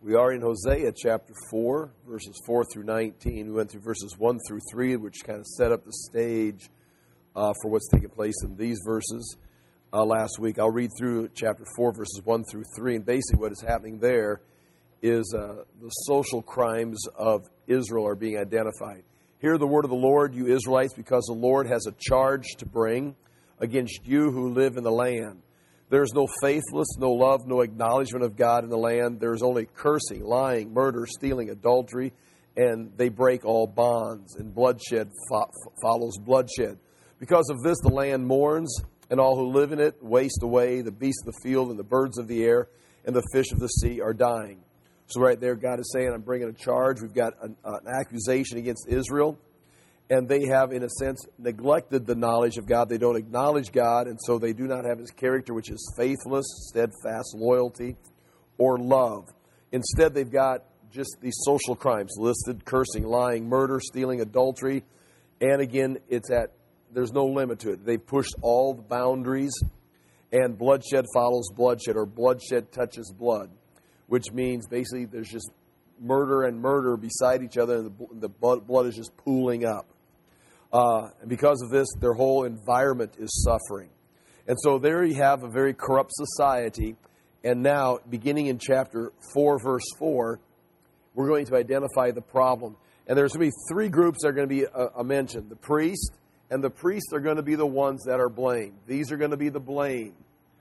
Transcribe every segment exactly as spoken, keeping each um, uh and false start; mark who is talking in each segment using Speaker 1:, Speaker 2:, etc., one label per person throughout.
Speaker 1: We are in Hosea chapter four, verses four through nineteen. We went through verses one through three, which kind of set up the stage uh, for what's taking place in these verses uh, last week. I'll read through chapter four, verses one through three, and basically what is happening there is uh, the social crimes of Israel are being identified. Hear the word of the Lord, you Israelites, because the Lord has a charge to bring against you who live in the land. There is no faithfulness, no love, no acknowledgement of God in the land. There is only cursing, lying, murder, stealing, adultery, and they break all bonds, and bloodshed fo- follows bloodshed. Because of this, the land mourns, and all who live in it waste away. The beasts of the field and the birds of the air and the fish of the sea are dying. So right there, God is saying, I'm bringing a charge. We've got an, uh, an accusation against Israel. And they have, in a sense, neglected the knowledge of God. They don't acknowledge God, and so they do not have His character, which is faithfulness, steadfast loyalty, or love. Instead, they've got just these social crimes listed: cursing, lying, murder, stealing, adultery. And again, it's at there's no limit to it. They've pushed all the boundaries, and bloodshed follows bloodshed, or bloodshed touches blood, which means basically there's just murder and murder beside each other, and the, the blood is just pooling up. Uh, and because of this, their whole environment is suffering. And so there you have a very corrupt society. And now, beginning in chapter four, verse four, we're going to identify the problem. And there's going to be three groups that are going to be uh, mentioned. The priest, and the priests are going to be the ones that are blamed. These are going to be the blame.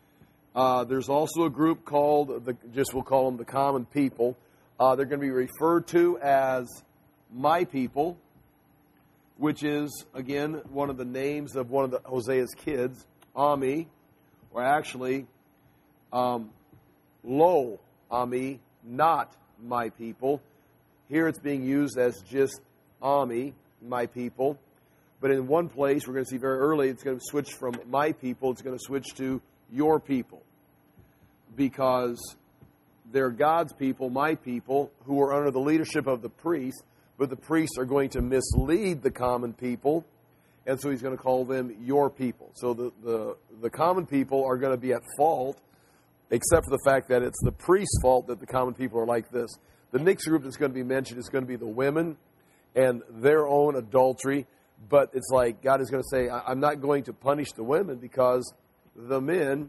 Speaker 1: Uh, there's also a group called, the, just we'll call them the common people. Uh, they're going to be referred to as my people, which is, again, one of the names of one of the Hosea's kids, Ami, or actually, um, Lo Ami, not my people. Here it's being used as just Ami, my people. But in one place, we're going to see very early, it's going to switch from my people, it's going to switch to your people. Because they're God's people, my people, who are under the leadership of the priest, but the priests are going to mislead the common people, and so he's going to call them your people. So the, the, the common people are going to be at fault, except for the fact that it's the priest's fault that the common people are like this. The next group that's going to be mentioned is going to be the women and their own adultery, but it's like God is going to say, I'm not going to punish the women because the men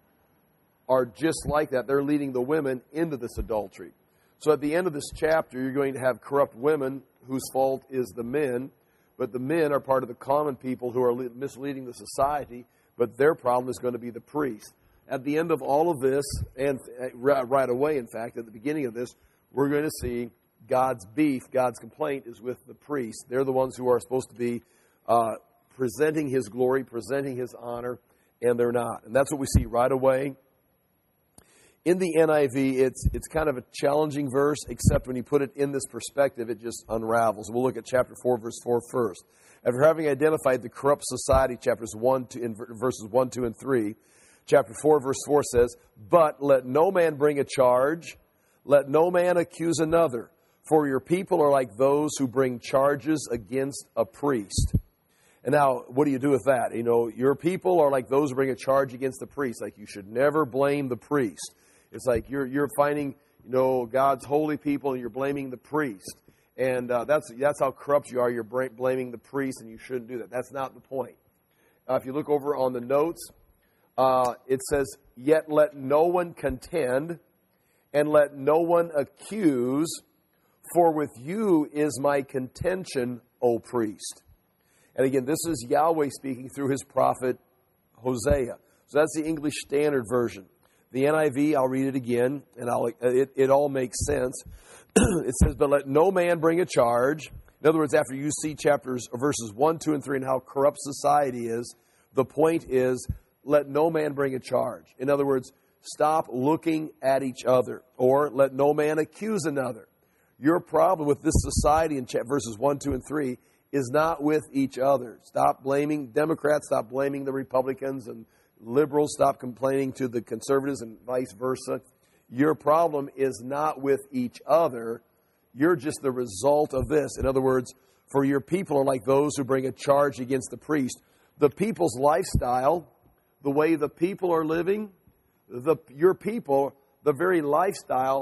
Speaker 1: are just like that. They're leading the women into this adultery. So at the end of this chapter, you're going to have corrupt women whose fault is the men, but the men are part of the common people who are misleading the society, but their problem is going to be the priest. At the end of all of this, and right away, in fact, at the beginning of this, we're going to see God's beef, God's complaint is with the priests. They're the ones who are supposed to be uh, presenting His glory, presenting His honor, and they're not. And that's what we see right away. In the N I V, it's it's kind of a challenging verse, except when you put it in this perspective, it just unravels. We'll look at chapter four, verse four first. After having identified the corrupt society, chapters one, two, in verses one, two, and three, chapter four, verse four says, "But let no man bring a charge, let no man accuse another, for your people are like those who bring charges against a priest." And now, what do you do with that? You know, your people are like those who bring a charge against the priest. Like, you should never blame the priest. It's like you're you're finding, you know, God's holy people and you're blaming the priest. And uh, that's that's how corrupt you are. You're blaming the priest, and you shouldn't do that. That's not the point. Uh, if you look over on the notes, uh, it says, "Yet let no one contend, and let no one accuse, for with you is my contention, O priest." And again, this is Yahweh speaking through His prophet Hosea. So that's the English Standard Version. The N I V, I'll read it again, and I'll, it, it all makes sense. It says, "But let no man bring a charge." In other words, after you see chapters, verses one, two, and three, and how corrupt society is, the point is, let no man bring a charge. In other words, stop looking at each other, or let no man accuse another. Your problem with this society in verses one, two, and three is not with each other. Stop blaming Democrats, stop blaming the Republicans, and liberals, stop complaining to the conservatives, and vice versa. Your problem is not with each other. You're just the result of this. In other words, for your people are like those who bring a charge against the priest. The people's lifestyle, the way the people are living, the your people, the very lifestyle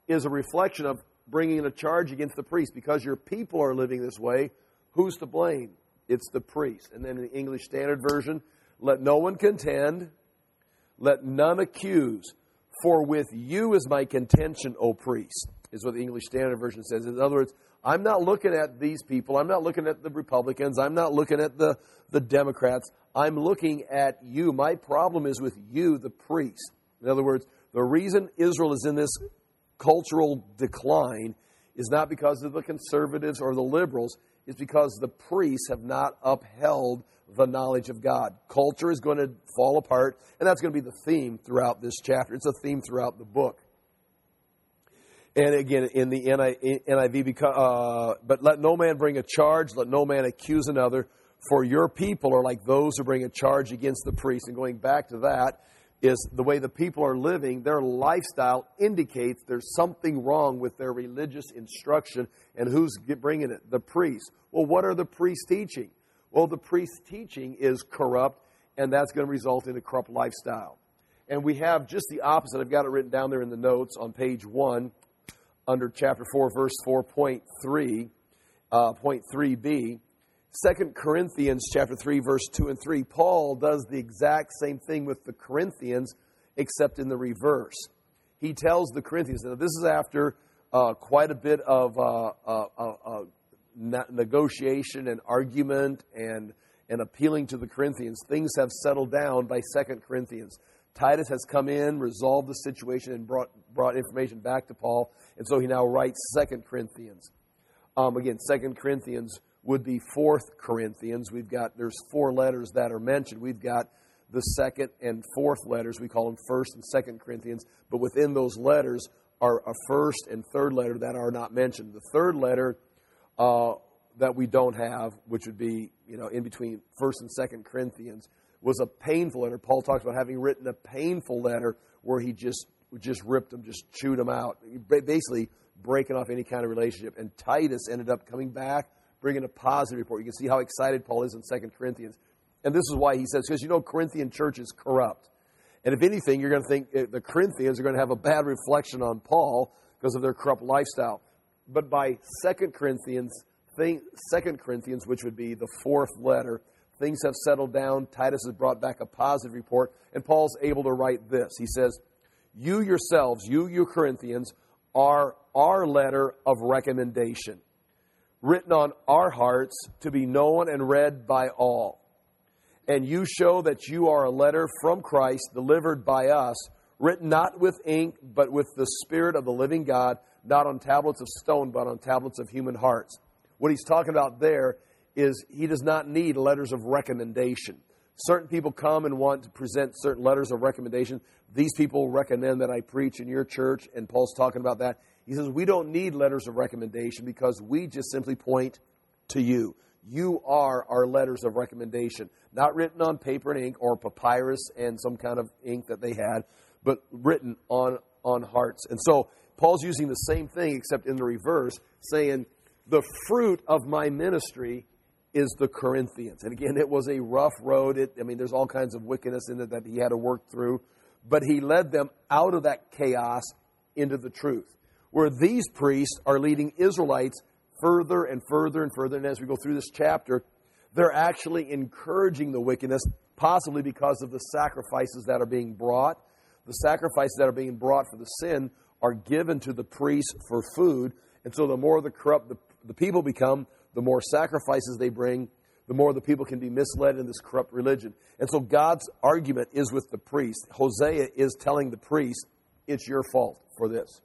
Speaker 1: is a reflection of bringing a charge against the priest. Because your people are living this way, who's to blame? It's the priest. And then in the English Standard Version, let no one contend, let none accuse, for with you is my contention, O priest, is what the English Standard Version says. In other words, I'm not looking at these people. I'm not looking at the Republicans. I'm not looking at the, the Democrats. I'm looking at you. My problem is with you, the priest. In other words, the reason Israel is in this cultural decline is not because of the conservatives or the liberals. It's because the priests have not upheld the knowledge of God. Culture is going to fall apart, and that's going to be the theme throughout this chapter. It's a theme throughout the book. And again, in the N I V, because, uh, but let no man bring a charge, let no man accuse another, for your people are like those who bring a charge against the priest. And going back to that, is the way the people are living, their lifestyle indicates there's something wrong with their religious instruction. And who's bringing it? The priest. Well, what are the priests teaching? Well, the priest's teaching is corrupt, and that's going to result in a corrupt lifestyle. And we have just the opposite. I've got it written down there in the notes on page one, under chapter four, verse four point three, uh, point three b. Second Corinthians chapter three, verse two and three. Paul does the exact same thing with the Corinthians, except in the reverse. He tells the Corinthians, now this is after uh, quite a bit of uh, uh, uh, uh, negotiation and argument and, and appealing to the Corinthians. Things have settled down by Second Corinthians. Titus has come in, resolved the situation, and brought brought information back to Paul. And so he now writes Second Corinthians. Um, again, Second Corinthians would be Fourth Corinthians. We've got, there's four letters that are mentioned. We've got the second and fourth letters. We call them First and Second Corinthians. But within those letters are a first and third letter that are not mentioned. The third letter uh, that we don't have, which would be, you know, in between First and Second Corinthians, was a painful letter. Paul talks about having written a painful letter where he just just ripped them, just chewed them out, basically breaking off any kind of relationship. And Titus ended up coming back, bringing a positive report. You can see how excited Paul is in Second Corinthians. And this is why he says, because you know Corinthian church is corrupt. And if anything, you're going to think the Corinthians are going to have a bad reflection on Paul because of their corrupt lifestyle. But by Second Corinthians, Second Corinthians, which would be the fourth letter, things have settled down. Titus has brought back a positive report. And Paul's able to write this. He says, you yourselves, you, you Corinthians, are our letter of recommendation, written on our hearts to be known and read by all. And you show that you are a letter from Christ delivered by us, written not with ink, but with the Spirit of the living God, not on tablets of stone, but on tablets of human hearts. What he's talking about there is he does not need letters of recommendation. Certain people come and want to present certain letters of recommendation. These people recommend that I preach in your church, and Paul's talking about that. He says, we don't need letters of recommendation because we just simply point to you. You are our letters of recommendation, not written on paper and ink or papyrus and some kind of ink that they had, but written on, on hearts. And so Paul's using the same thing except in the reverse, saying the fruit of my ministry is the Corinthians. And again, it was a rough road. It, I mean, there's all kinds of wickedness in it that he had to work through. But he led them out of that chaos into the truth. Where these priests are leading Israelites further and further and further. And as we go through this chapter, they're actually encouraging the wickedness, possibly because of the sacrifices that are being brought. The sacrifices that are being brought for the sin are given to the priests for food. And so the more the corrupt the, the people become, the more sacrifices they bring, the more the people can be misled in this corrupt religion. And so God's argument is with the priest. Hosea is telling the priest, it's your fault for this.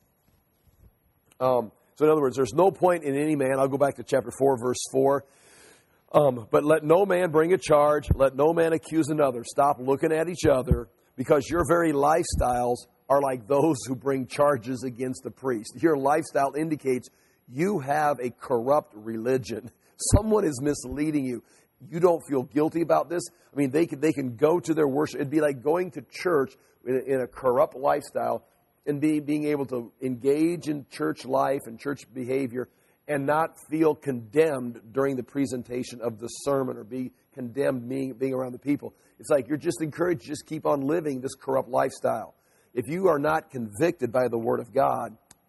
Speaker 1: Um, so in other words, there's no point in any man. I'll go back to chapter four, verse four. Um, but let no man bring a charge. Let no man accuse another. Stop looking at each other, because your very lifestyles are like those who bring charges against the priest. Your lifestyle indicates you have a corrupt religion. Someone is misleading you. You don't feel guilty about this. I mean, they can, they can go to their worship. It'd be like going to church in a, in a corrupt lifestyle and be, being able to engage in church life and church behavior and not feel condemned during the presentation of the sermon or be condemned being, being around the people. It's like you're just encouraged to just keep on living this corrupt lifestyle. If you are not convicted by the Word of God,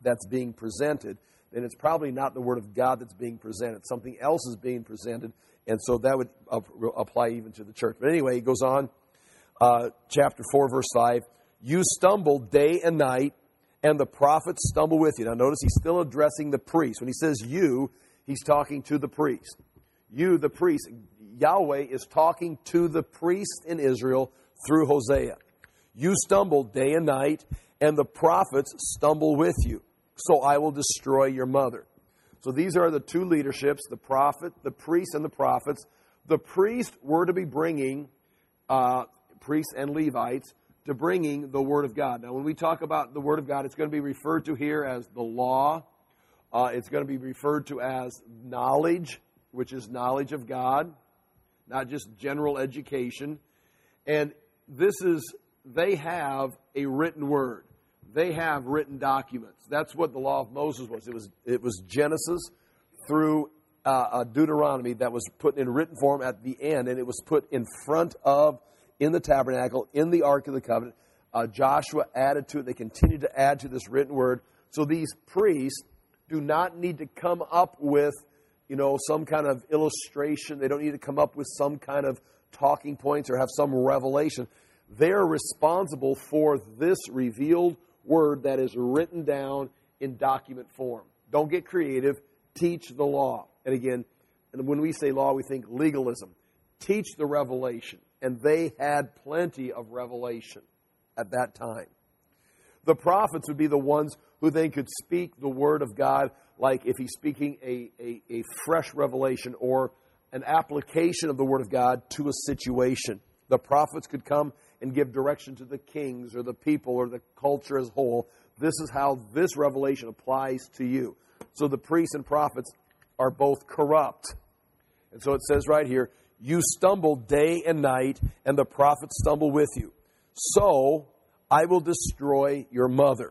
Speaker 1: that's being presented, then it's probably not the Word of God that's being presented. Something else is being presented, and so that would apply even to the church. But anyway, he goes on, uh, chapter four, verse five, you stumble day and night, and the prophets stumble with you. Now notice he's still addressing the priest. When he says you, he's talking to the priest. You, the priest. Yahweh is talking to the priest in Israel through Hosea. You stumble day and night, and the prophets stumble with you. So I will destroy your mother. So these are the two leaderships, the prophet, the priest, and the prophets. The priests were to be bringing, uh, priests and Levites, to bringing the Word of God. Now, when we talk about the Word of God, it's going to be referred to here as the law. Uh, it's going to be referred to as knowledge, which is knowledge of God, not just general education. And this is, they have a written Word. They have written documents. That's what the law of Moses was. It was, it was Genesis through uh, uh, Deuteronomy that was put in written form at the end, and it was put in front of, in the tabernacle, in the Ark of the Covenant. Uh, Joshua added to it. They continued to add to this written word. So these priests do not need to come up with, you know, some kind of illustration. They don't need to come up with some kind of talking points or have some revelation. They're responsible for this revealed word that is written down in document form. Don't get creative. Teach the law. And again, and when we say law, we think legalism. Teach the revelation. And they had plenty of revelation at that time. The prophets would be the ones who then could speak the word of God, like if he's speaking a, a, a fresh revelation or an application of the word of God to a situation. The prophets could come and give direction to the kings or the people or the culture as a whole. This is how this revelation applies to you. So the priests and prophets are both corrupt. And so it says right here, you stumble day and night, and the prophets stumble with you. So I will destroy your mother.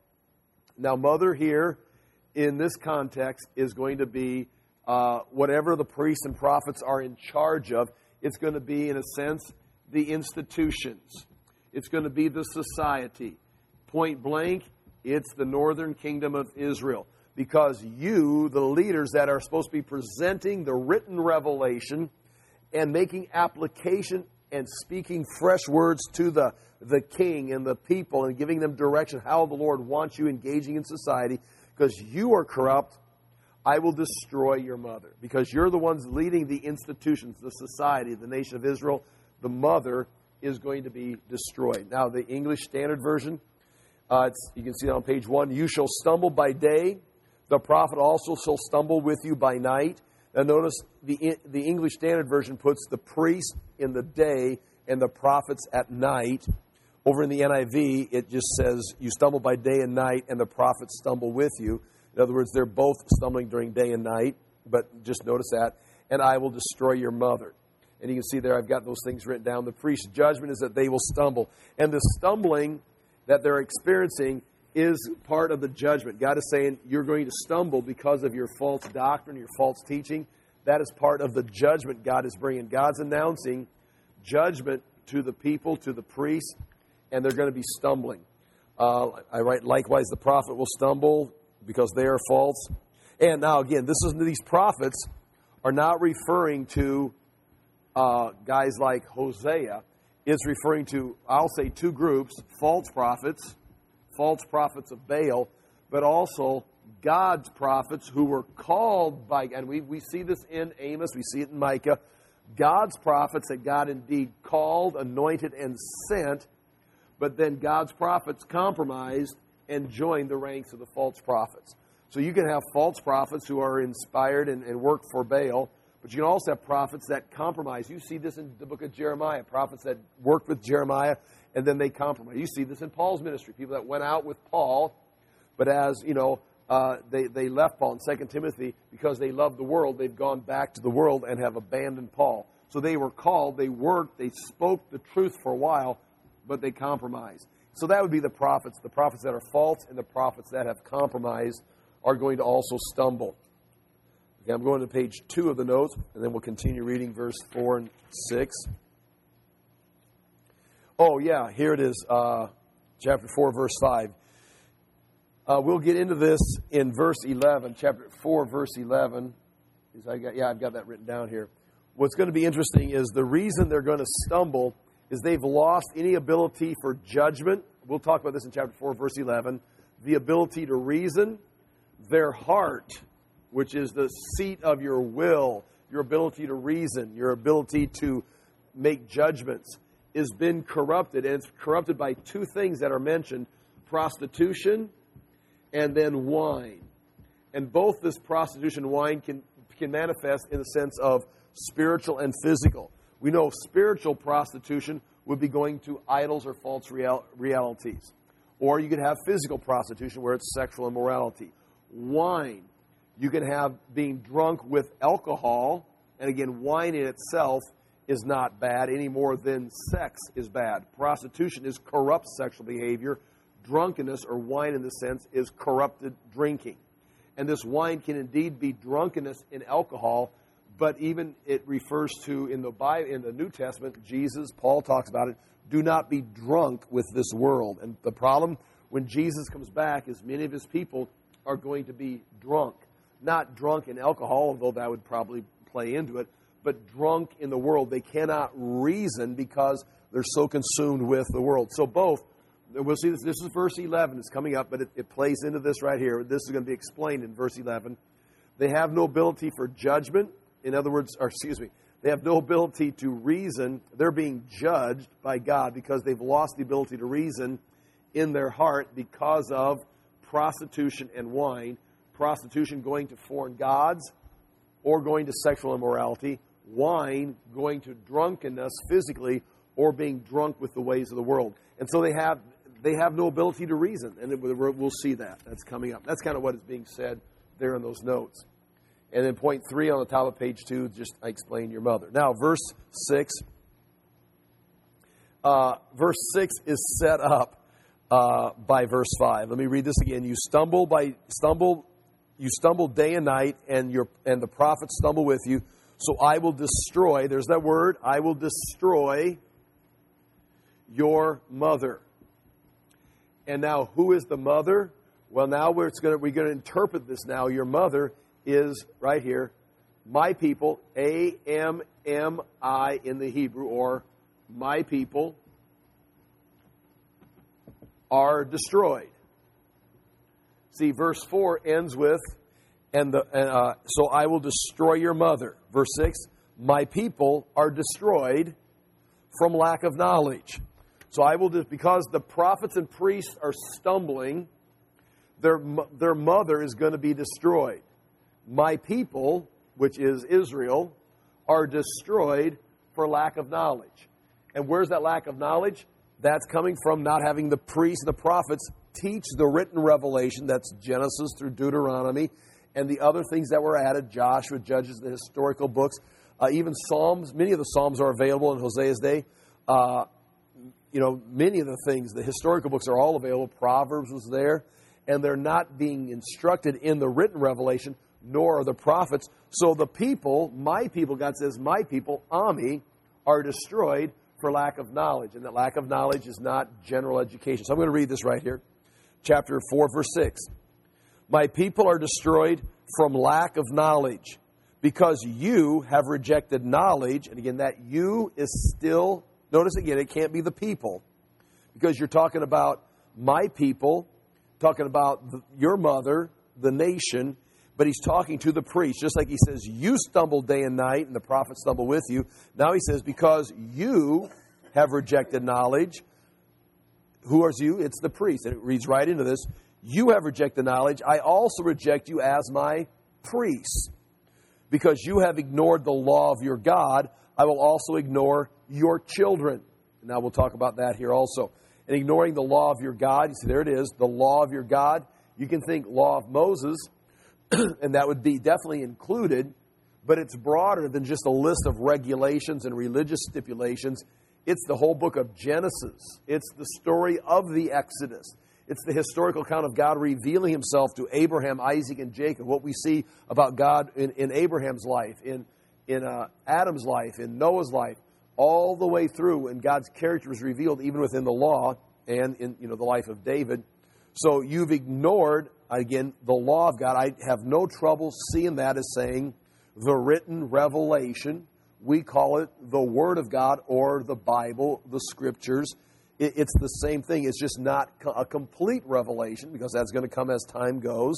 Speaker 1: Now, mother here in this context is going to be uh, whatever the priests and prophets are in charge of. It's going to be, in a sense, the institutions. It's going to be the society. Point blank, it's the northern kingdom of Israel. Because you, the leaders that are supposed to be presenting the written revelation and making application and speaking fresh words to the, the king and the people and giving them direction how the Lord wants you engaging in society, because you are corrupt, I will destroy your mother. Because you're the ones leading the institutions, the society, the nation of Israel, the mother is going to be destroyed. Now, the English Standard Version, uh, it's, you can see it on page one. You shall stumble by day, the prophet also shall stumble with you by night. Now notice the the English Standard Version puts the priest in the day and the prophets at night. Over in the N I V, it just says, you stumble by day and night, and the prophets stumble with you. In other words, they're both stumbling during day and night, but just notice that. And I will destroy your mother. And you can see there, I've got those things written down. The priest's judgment is that they will stumble. And the stumbling that they're experiencing is part of the judgment. God is saying, you're going to stumble because of your false doctrine, your false teaching. That is part of the judgment God is bringing. God's announcing judgment to the people, to the priests, and they're going to be stumbling. Uh, I write, likewise, the prophet will stumble because they are false. And now, again, this is these prophets are not referring to uh, guys like Hosea. It's referring to, I'll say, two groups, false prophets, false prophets of Baal, but also God's prophets who were called by, and we, we see this in Amos, we see it in Micah, God's prophets that God indeed called, anointed, and sent, but then God's prophets compromised and joined the ranks of the false prophets. So you can have false prophets who are inspired and, and work for Baal, but you can also have prophets that compromise. You see this in the book of Jeremiah, prophets that worked with Jeremiah, and then they compromise. You see this in Paul's ministry, people that went out with Paul, but as, you know, uh, they, they left Paul in Second Timothy because they loved the world. They've gone back to the world and have abandoned Paul. So they were called, they worked, they spoke the truth for a while, but they compromised. So that would be the prophets. The prophets that are false and the prophets that have compromised are going to also stumble. Okay, I'm going to page two of the notes, and then we'll continue reading verse four and six. Oh, yeah, here it is, uh, chapter four, verse five. Uh, we'll get into this in verse eleven, chapter four, verse eleven. Is I got, yeah, I've got that written down here. What's going to be interesting is the reason they're going to stumble is they've lost any ability for judgment. We'll talk about this in chapter four, verse eleven. The ability to reason. Their heart, which is the seat of your will, your ability to reason, your ability to make judgments, has been corrupted. And it's corrupted by two things that are mentioned: prostitution and then wine. And both this prostitution and wine can, can manifest in the sense of spiritual and physical. We know spiritual prostitution would be going to idols or false real, realities. Or you could have physical prostitution where it's sexual immorality. Wine, you can have being drunk with alcohol. And again, wine in itself is not bad any more than sex is bad. Prostitution is corrupt sexual behavior. Drunkenness, or wine in the sense, is corrupted drinking. And this wine can indeed be drunkenness in alcohol, but even it refers to, in the Bible, in the New Testament, Jesus, Paul talks about it, do not be drunk with this world. And the problem when Jesus comes back is many of his people are going to be drunk. Not drunk in alcohol, although that would probably play into it, but drunk in the world. They cannot reason because they're so consumed with the world. So both, we'll see this, this is verse eleven, it's coming up, but it, it plays into this right here. This is going to be explained in verse eleven. They have no ability for judgment. In other words, or excuse me, they have no ability to reason. They're being judged by God because they've lost the ability to reason in their heart because of prostitution and wine. Prostitution going to foreign gods or going to sexual immorality. Wine going to drunkenness physically or being drunk with the ways of the world. And so they have they have no ability to reason. And we'll see that. That's coming up. That's kind of what is being said there in those notes. And then point three on the top of page two, just I explained your mother. Now, verse six. Uh, verse six is set up uh, by verse five. Let me read this again. You stumble by stumble, you stumble day and night, and your and the prophets stumble with you. So I will destroy. There's that word. I will destroy your mother. And now, who is the mother? Well, now we're going to we're going to interpret this. Now, your mother is right here, my people, A M M I in the Hebrew, or my people are destroyed. See, verse four ends with, and the uh, so I will destroy your mother. Verse six, my people are destroyed from lack of knowledge. So I will just, because the prophets and priests are stumbling, their their mother is going to be destroyed. My people, which is Israel, are destroyed for lack of knowledge. And where's that lack of knowledge? That's coming from not having the priests and the prophets teach the written revelation. That's Genesis through Deuteronomy and the other things that were added, Joshua, Judges, the historical books, uh, even Psalms. Many of the Psalms are available in Hosea's day. Uh, you know, many of the things, the historical books are all available. Proverbs was there. And they're not being instructed in the written revelation, nor are the prophets. So the people, my people, God says, my people, Ami, are destroyed for lack of knowledge. And that lack of knowledge is not general education. So I'm going to read this right here. Chapter four, verse six. My people are destroyed from lack of knowledge because you have rejected knowledge. And again, that you is still, notice again, it can't be the people. Because you're talking about my people, talking about the, your mother, the nation, but he's talking to the priest, just like he says, you stumble day and night, and the prophets stumble with you. Now he says, because you have rejected knowledge, who is you? It's the priest. And it reads right into this. You have rejected knowledge. I also reject you as my priest. Because you have ignored the law of your God, I will also ignore your children. Now we'll talk about that here also. And ignoring the law of your God, you see, there it is, the law of your God. You can think law of Moses, and that would be definitely included, but it's broader than just a list of regulations and religious stipulations. It's the whole book of Genesis. It's the story of the Exodus. It's the historical account of God revealing himself to Abraham, Isaac, and Jacob. What we see about God in, in Abraham's life, in, in uh, Adam's life, in Noah's life, all the way through, and God's character is revealed even within the law and in you know the life of David. So you've ignored, again, the law of God. I have no trouble seeing that as saying the written revelation. We call it the Word of God or the Bible, the Scriptures. It's the same thing. It's just not a complete revelation because that's going to come as time goes.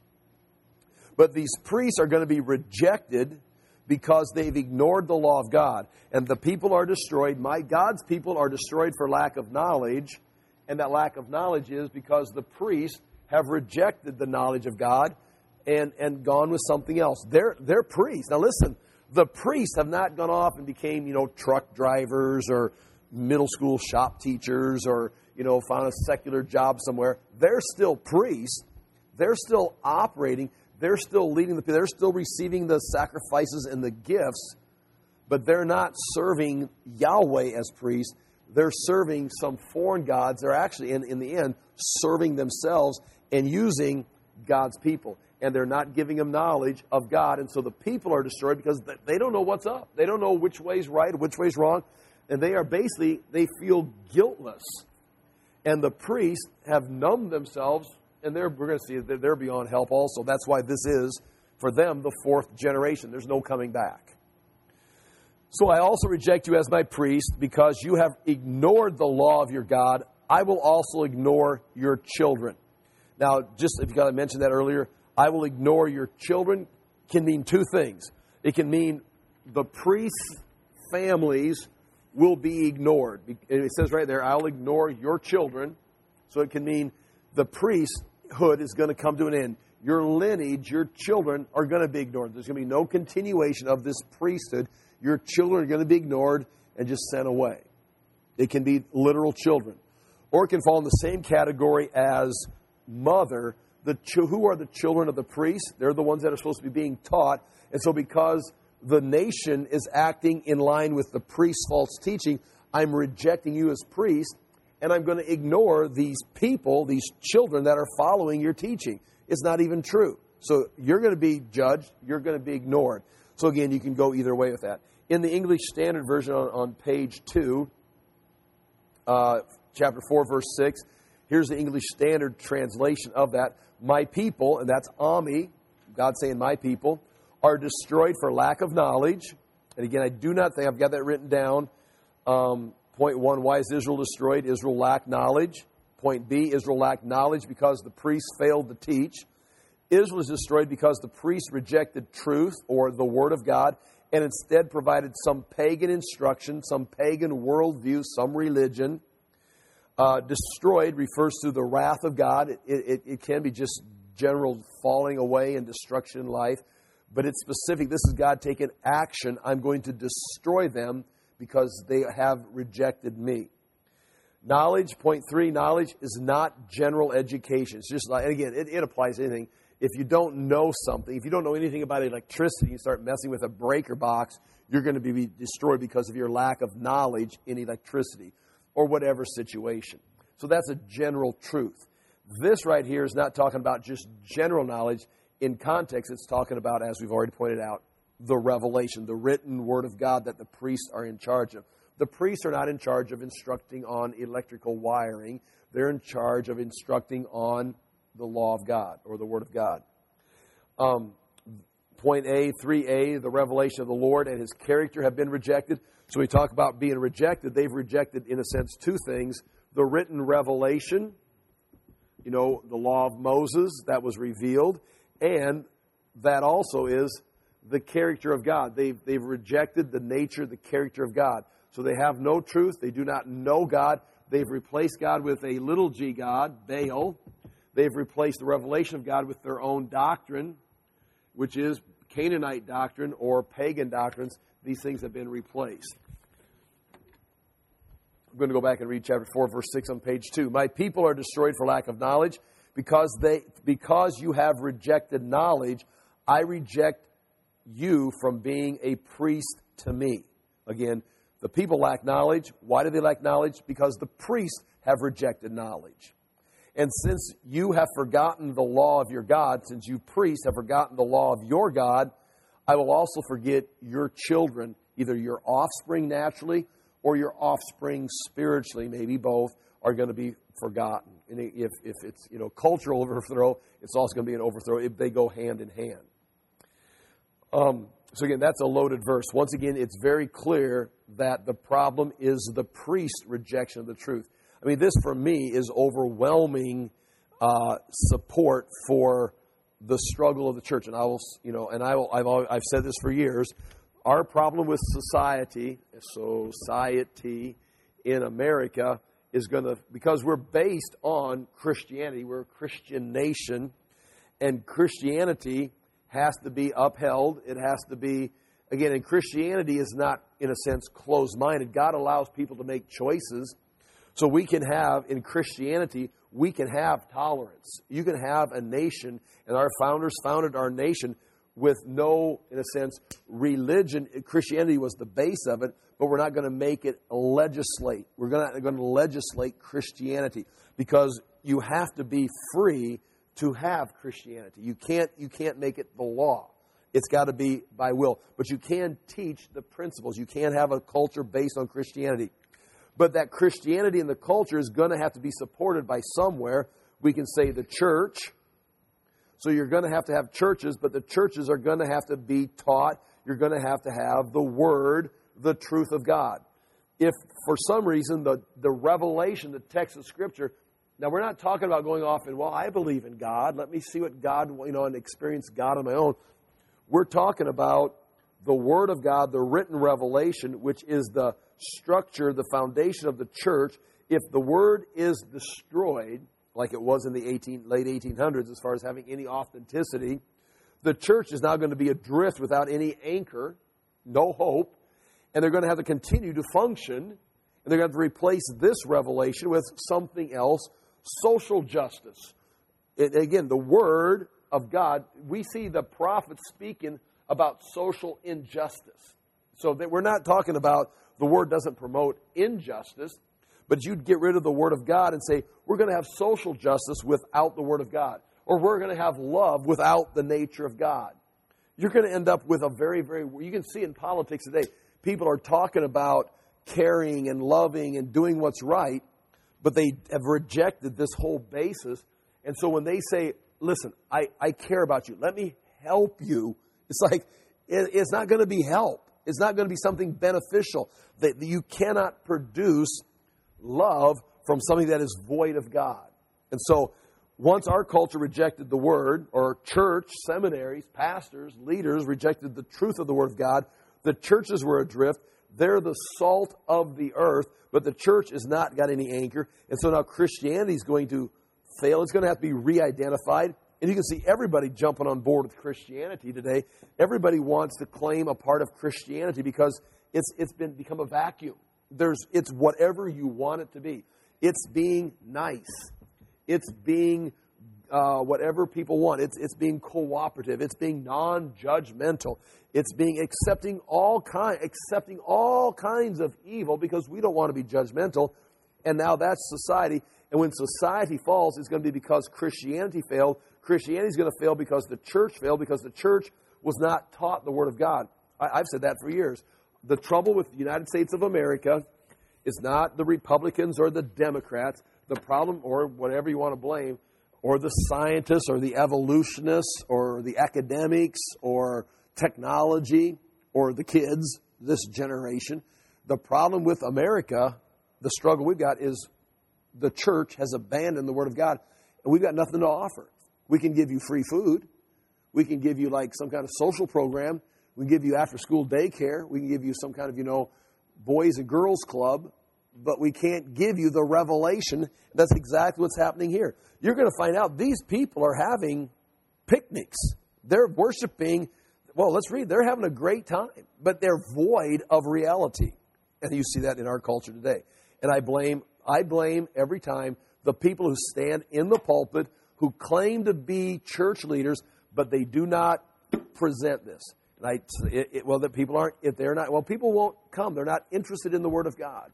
Speaker 1: But these priests are going to be rejected because they've ignored the law of God. And the people are destroyed. My God's people are destroyed for lack of knowledge. And that lack of knowledge is because the priests have rejected the knowledge of God and, and gone with something else. They're, they're priests. Now listen, the priests have not gone off and became, you know, truck drivers or middle school shop teachers or, you know, found a secular job somewhere. They're still priests. They're still operating. They're still leading the people. They're still receiving the sacrifices and the gifts, but they're not serving Yahweh as priests. They're serving some foreign gods. They're actually, in, in the end, serving themselves and using God's people. And they're not giving them knowledge of God. And so the people are destroyed because they don't know what's up. They don't know which way's right, which way's wrong. And they are basically, they feel guiltless. And the priests have numbed themselves, and they're, we're going to see that they're beyond help also. That's why this is, for them, the fourth generation. There's no coming back. So I also reject you as my priest because you have ignored the law of your God. I will also ignore your children. Now, just if you got to mention that earlier, I will ignore your children can mean two things. It can mean the priests' families will be ignored. It says right there, I'll ignore your children. So it can mean the priesthood is going to come to an end. Your lineage, your children are going to be ignored. There's going to be no continuation of this priesthood. Your children are going to be ignored and just sent away. It can be literal children. Or it can fall in the same category as mother. The ch- who are the children of the priest? They're the ones that are supposed to be being taught. And so because the nation is acting in line with the priest's false teaching, I'm rejecting you as priest, and I'm going to ignore these people, these children that are following your teaching. It's not even true. So you're going to be judged. You're going to be ignored. So again, you can go either way with that. In the English Standard Version on, on page two, uh, chapter four, verse six, here's the English Standard translation of that. My people, and that's Ami, God saying my people, are destroyed for lack of knowledge. And again, I do not think, I've got that written down. Um, point one, why is Israel destroyed? Israel lacked knowledge. Point B, Israel lacked knowledge because the priests failed to teach. Israel is destroyed because the priests rejected truth or the Word of God and instead provided some pagan instruction, some pagan worldview, some religion. Uh, destroyed refers to the wrath of God. It, it, it can be just general falling away and destruction in life, but it's specific. This is God taking action. I'm going to destroy them because they have rejected me. Knowledge, point three, knowledge is not general education. It's just like, and again, it, it applies to anything. If you don't know something, if you don't know anything about electricity, you start messing with a breaker box, you're going to be destroyed because of your lack of knowledge in electricity or whatever situation. So that's a general truth. This right here is not talking about just general knowledge. In context, it's talking about, as we've already pointed out, the revelation, the written Word of God that the priests are in charge of. The priests are not in charge of instructing on electrical wiring. They're in charge of instructing on the law of God or the Word of God. Um, point A, three A, the revelation of the Lord and His character have been rejected. So we talk about being rejected. They've rejected, in a sense, two things. The written revelation, you know, the law of Moses that was revealed, and that also is the character of God. They've, they've rejected the nature, the character of God. So they have no truth. They do not know God. They've replaced God with a little g God, Baal. They've replaced the revelation of God with their own doctrine, which is Canaanite doctrine or pagan doctrines. These things have been replaced. I'm going to go back and read chapter four, verse six on page two. My people are destroyed for lack of knowledge. Because they, because you have rejected knowledge, I reject you from being a priest to me. Again, the people lack knowledge. Why do they lack knowledge? Because the priests have rejected knowledge. And since you have forgotten the law of your God, since you priests have forgotten the law of your God, I will also forget your children, either your offspring naturally or your offspring spiritually, maybe both, are going to be forgotten. And if, if it's, you know, cultural overthrow, it's also going to be an overthrow if they go hand in hand. Um, so again, that's a loaded verse. Once again, it's very clear that the problem is the priest's rejection of the truth. I mean, this for me is overwhelming uh, support for the struggle of the church. And I will, you know, and I will, I've, always, I've said this for years. Our problem with society, society in America is going to, because we're based on Christianity, we're a Christian nation, and Christianity has to be upheld. It has to be, again, and Christianity is not, in a sense, closed-minded. God allows people to make choices. So we can have, in Christianity, we can have tolerance. You can have a nation, and our founders founded our nation with no, in a sense, religion. Christianity was the base of it, but we're not going to make it legislate. We're not going to legislate Christianity because you have to be free to have Christianity. You can't, you can't make it the law. It's got to be by will. But you can teach the principles. You can't have a culture based on Christianity. But that Christianity and the culture is going to have to be supported by somewhere. We can say the church. So you're going to have to have churches, but the churches are going to have to be taught. You're going to have to have the Word, the truth of God. If for some reason the, the revelation, the text of Scripture, now we're not talking about going off and, well, I believe in God. Let me see what God, you know, and experience God on my own. We're talking about the Word of God, the written revelation, which is the structure, the foundation of the church. If the Word is destroyed, like it was in the eighteen, late eighteen hundreds as far as having any authenticity, the church is now going to be adrift without any anchor, no hope, and they're going to have to continue to function, and they're going to have to replace this revelation with something else, social justice. It, again, the Word of God, we see the prophets speaking about social injustice. So that we're not talking about the Word doesn't promote injustice, but you'd get rid of the Word of God and say, we're going to have social justice without the Word of God. Or we're going to have love without the nature of God. You're going to end up with a very, very, you can see in politics today, people are talking about caring and loving and doing what's right, but they have rejected this whole basis. And so when they say, listen, I, I care about you, let me help you, it's like, it, it's not going to be help. It's not going to be something beneficial. That you cannot produce love from something that is void of God. And so once our culture rejected the Word, or church, seminaries, pastors, leaders rejected the truth of the Word of God, the churches were adrift. They're the salt of the earth, but the church has not got any anchor. And so now Christianity is going to fail. It's going to have to be re-identified. And you can see everybody jumping on board with Christianity today. Everybody wants to claim a part of Christianity because it's it's been become a vacuum. There's it's whatever you want it to be. It's being nice. It's being uh, whatever people want. It's it's being cooperative. It's being non-judgmental. It's being accepting all kind accepting all kinds of evil because we don't want to be judgmental. And now that's society. And when society falls, it's going to be because Christianity failed. Christianity is going to fail because the church failed, because the church was not taught the Word of God. I, I've said that for years. The trouble with the United States of America is not the Republicans or the Democrats. The problem, or whatever you want to blame, or the scientists or the evolutionists or the academics or technology or the kids, this generation. The problem with America, the struggle we've got is the church has abandoned the Word of God, and we've got nothing to offer. We can give you free food. We can give you like some kind of social program. We can give you after-school daycare. We can give you some kind of, you know, boys and girls club. But we can't give you the revelation. That's exactly what's happening here. You're going to find out these people are having picnics. They're worshiping. Well, let's read. They're having a great time, but they're void of reality. And you see that in our culture today. And I blame, I blame every time the people who stand in the pulpit who claim to be church leaders, but they do not present this. And I, it, it, well, that people aren't, if they're not, well, people won't come. They're not interested in the Word of God.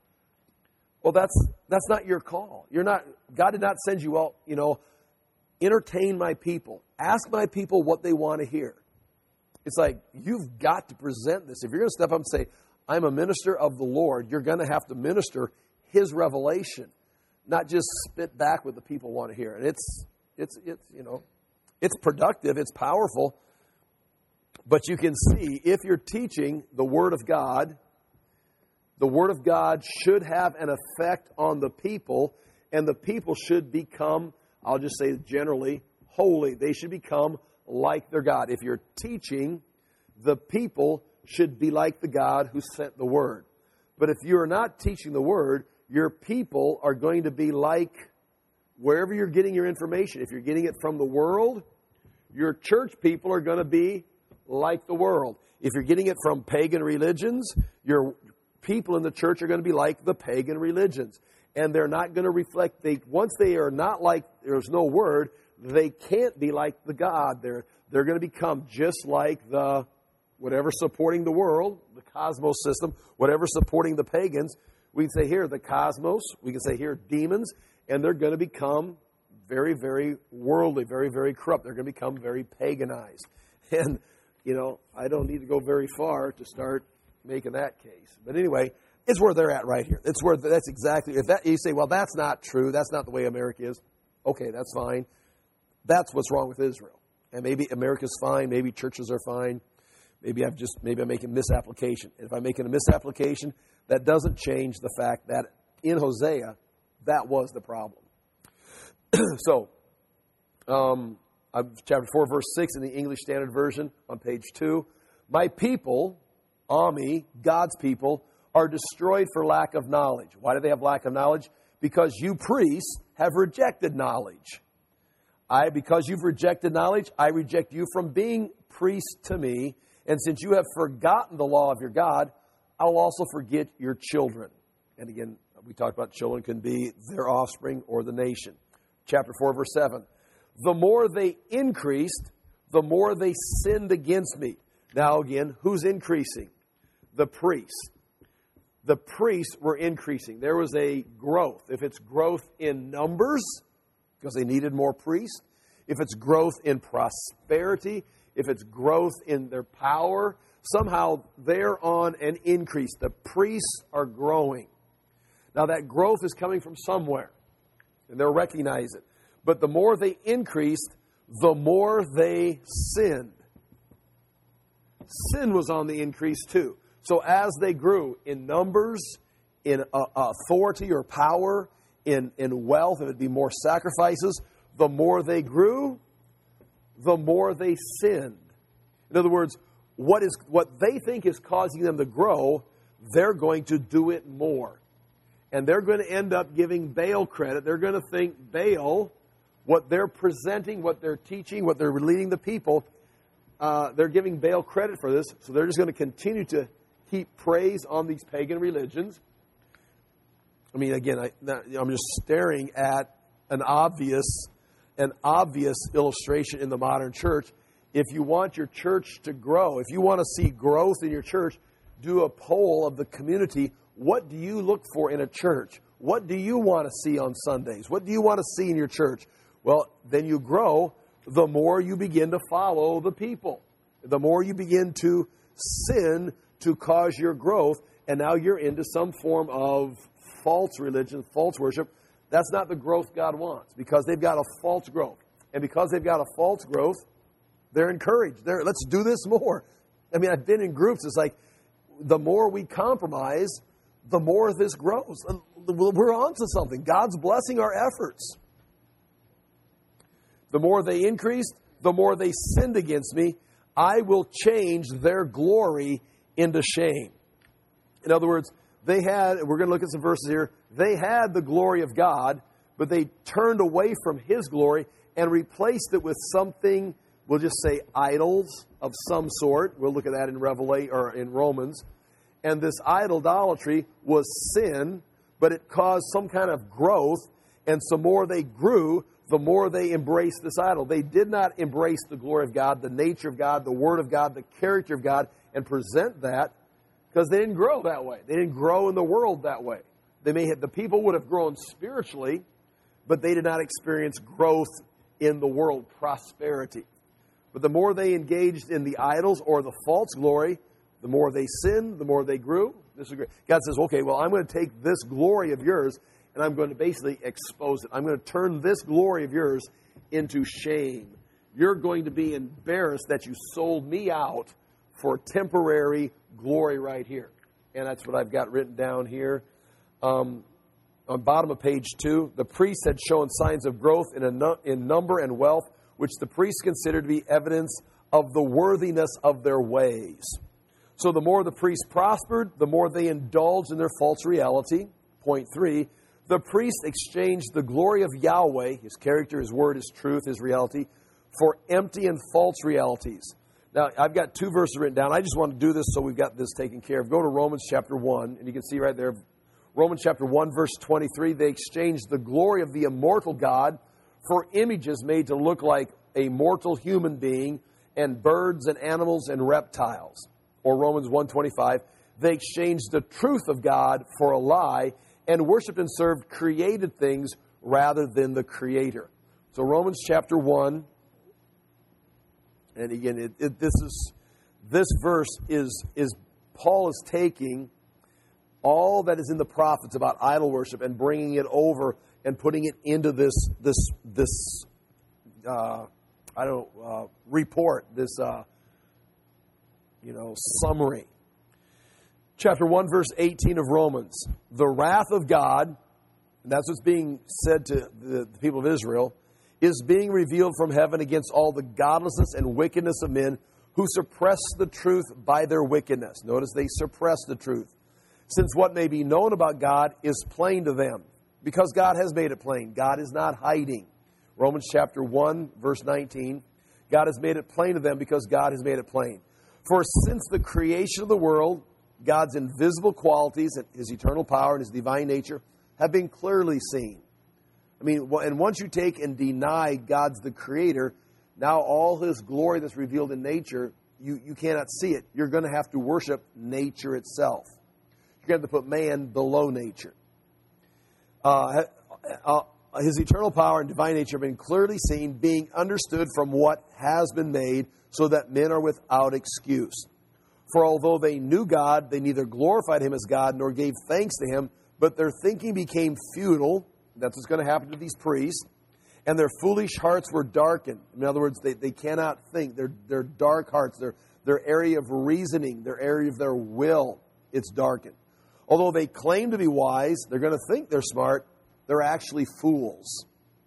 Speaker 1: Well, that's that's not your call. You're not. God did not send you, well, you know, entertain my people. Ask my people what they want to hear. It's like, you've got to present this. If you're going to step up and say, I'm a minister of the Lord, you're going to have to minister His revelation. not just spit back what the people want to hear. And it's, it's, it's, you know, it's productive, it's powerful. But you can see, if you're teaching the Word of God, the Word of God should have an effect on the people, and the people should become, I'll just say generally, holy. They should become like their God. If you're teaching, the people should be like the God who sent the Word. But if you're not teaching the Word, your people are going to be like wherever you're getting your information. If you're getting it from the world, your church people are going to be like the world. If you're getting it from pagan religions, your people in the church are going to be like the pagan religions. And they're not going to reflect, they once they are not like, there's no Word, they can't be like the God. They're, they're going to become just like the, whatever supporting the world, the cosmos system, whatever supporting the pagans. We can say here, the cosmos, we can say here, demons, and they're going to become very, very worldly, very, very corrupt. They're going to become very paganized. And, you know, I don't need to go very far to start making that case. But anyway, it's where they're at right here. It's where, that's exactly, if that you say, well, that's not true, that's not the way America is. Okay, that's fine. That's what's wrong with Israel. And maybe America's fine, maybe churches are fine. Maybe I've just, maybe I'm making misapplication. And if I'm making a misapplication, that doesn't change the fact that in Hosea, that was the problem. so, um, chapter four, verse six in the English Standard Version on page two. My people, Ami, God's people, are destroyed for lack of knowledge. Why do they have lack of knowledge? Because you priests have rejected knowledge. I, because you've rejected knowledge, I reject you from being priest to me. And since you have forgotten the law of your God, I'll also forget your children. And again, we talked about children can be their offspring or the nation. Chapter four, verse seven. The more they increased, the more they sinned against me. Now again, who's increasing? The priests. The priests were increasing. There was a growth. If it's growth in numbers, because they needed more priests. If it's growth in prosperity, if it's growth in their power, somehow they're on an increase. The priests are growing. Now that growth is coming from somewhere, and they'll recognize it. But the more they increased, the more they sinned. Sin was on the increase too. So as they grew in numbers, in uh, authority or power, in, in wealth, if it'd be more sacrifices, the more they grew, the more they sinned. In other words, what is what they think is causing them to grow, they're going to do it more. And they're going to end up giving Baal credit. They're going to think Baal, what they're presenting, what they're teaching, what they're leading the people, uh, they're giving Baal credit for this. So they're just going to continue to heap praise on these pagan religions. I mean, again, I, I'm just staring at an obvious, an obvious illustration in the modern church. If you want your church to grow, if you want to see growth in your church, do a poll of the community. What do you look for in a church? What do you want to see on Sundays? What do you want to see in your church? Well, then you grow, the more you begin to follow the people. The more you begin to sin to cause your growth, and now you're into some form of false religion, false worship. That's not the growth God wants, because they've got a false growth. And because they've got a false growth, they're encouraged. They're, let's do this more. I mean, I've been in groups. It's like the more we compromise, the more this grows. We're on to something. God's blessing our efforts. The more they increased, the more they sinned against me. I will change their glory into shame. In other words, they had, we're going to look at some verses here, they had the glory of God, but they turned away from His glory and replaced it with something, we'll just say idols of some sort. We'll look at that in Revelation or in Romans. And this idolatry was sin, but it caused some kind of growth. And the more they grew, the more they embraced this idol. They did not embrace the glory of God, the nature of God, the Word of God, the character of God, and present that, because they didn't grow that way. They didn't grow in the world that way. They may have, the people would have grown spiritually, but they did not experience growth in the world, prosperity. But the more they engaged in the idols or the false glory, the more they sinned, the more they grew. This is great. God says, okay, well, I'm going to take this glory of yours and I'm going to basically expose it. I'm going to turn this glory of yours into shame. You're going to be embarrassed that you sold me out for temporary glory right here. And that's what I've got written down here. Um, on bottom of page two, the priests had shown signs of growth in, a nu- in number and wealth, which the priests considered to be evidence of the worthiness of their ways. So the more the priests prospered, the more they indulged in their false reality. Point three, the priest exchanged the glory of Yahweh, his character, his word, his truth, his reality, for empty and false realities. Now, I've got two verses written down. I just want to do this so we've got this taken care of. Go to Romans chapter one, and you can see right there, Romans chapter one, verse twenty-three, they exchanged the glory of the immortal God for images made to look like a mortal human being and birds and animals and reptiles. Or Romans one twenty-five, they exchanged the truth of God for a lie and worshiped and served created things rather than the Creator. So Romans chapter one, and again, it, it, this is this verse is is Paul is taking all that is in the prophets about idol worship and bringing it over and putting it into this this this uh, I don't uh, report this uh, you know summary. Chapter one, verse eighteen of Romans, the wrath of God, and that's what's being said to the, the people of Israel, is being revealed from heaven against all the godlessness and wickedness of men who suppress the truth by their wickedness. Notice they suppress the truth. Since what may be known about God is plain to them, because God has made it plain. God is not hiding. Romans chapter one, verse nineteen, God has made it plain to them because God has made it plain. For since the creation of the world, God's invisible qualities, his eternal power and his divine nature have been clearly seen. I mean, and once you take and deny God's the creator, now all his glory that's revealed in nature, you, you cannot see it. You're going to have to worship nature itself. You're going to have to put man below nature. Uh, uh, his eternal power and divine nature have been clearly seen, being understood from what has been made, so that men are without excuse. For although they knew God, they neither glorified him as God nor gave thanks to him, but their thinking became futile. That's what's going to happen to these priests. And their foolish hearts were darkened. In other words, they, they cannot think. Their, their dark hearts, their, their area of reasoning, their area of their will, it's darkened. Although they claim to be wise, they're going to think they're smart, they're actually fools.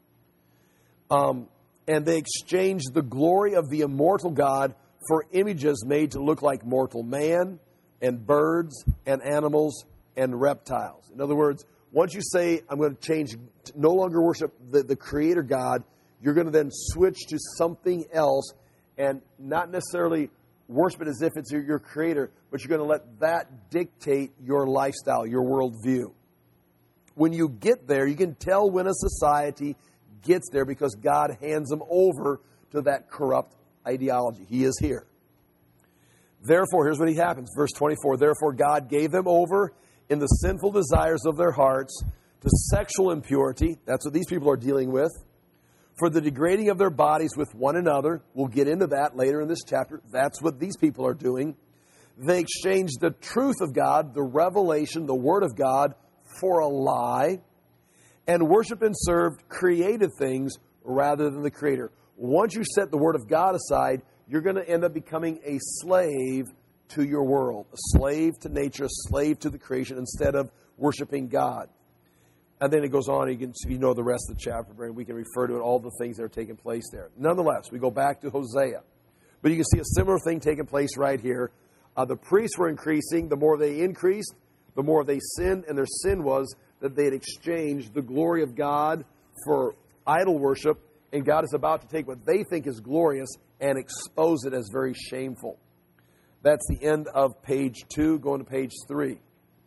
Speaker 1: Um, and they exchanged the glory of the immortal God for images made to look like mortal man and birds and animals and reptiles. In other words, once you say, I'm going to change, no longer worship the, the Creator God, you're going to then switch to something else and not necessarily worship it as if it's your, your Creator, but you're going to let that dictate your lifestyle, your worldview. When you get there, you can tell when a society gets there because God hands them over to that corrupt ideology. He is here. Therefore, here's what he happens. Verse twenty-four, therefore God gave them over in the sinful desires of their hearts to sexual impurity. That's what these people are dealing with. For the degrading of their bodies with one another. We'll get into that later in this chapter. That's what these people are doing. They exchanged the truth of God, the revelation, the Word of God, for a lie, and worshiped and served created things rather than the Creator. Once you set the Word of God aside, you're going to end up becoming a slave to your world, a slave to nature, a slave to the creation, instead of worshiping God. And then it goes on, you can, if you know the rest of the chapter, we can refer to it, all the things that are taking place there. Nonetheless, we go back to Hosea. But you can see a similar thing taking place right here. Uh, the priests were increasing. The more they increased, the more they sinned. And their sin was that they had exchanged the glory of God for idol worship. And God is about to take what they think is glorious and expose it as very shameful. That's the end of page two. Going to page three.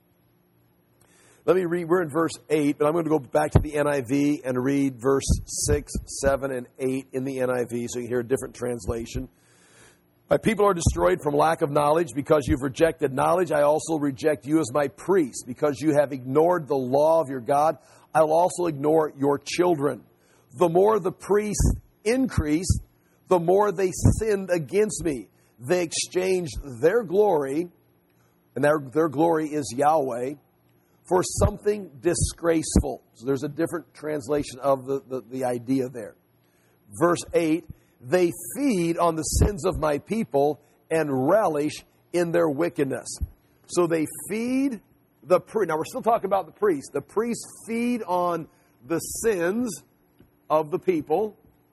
Speaker 1: Let me read, we're in verse eight, but I'm going to go back to the N I V and read verse six, seven, and eight in the N I V so you can hear a different translation. My people are destroyed from lack of knowledge. Because you've rejected knowledge, I also reject you as my priest. Because you have ignored the law of your God, I'll also ignore your children. The more the priests increased, the more they sinned against me. They exchanged their glory, and their, their glory is Yahweh, for something disgraceful. So there's a different translation of the, the, the idea there. Verse eight, they feed on the sins of my people and relish in their wickedness. So they feed the priest. Now we're still talking about the priest. The priests feed on the sins of the people,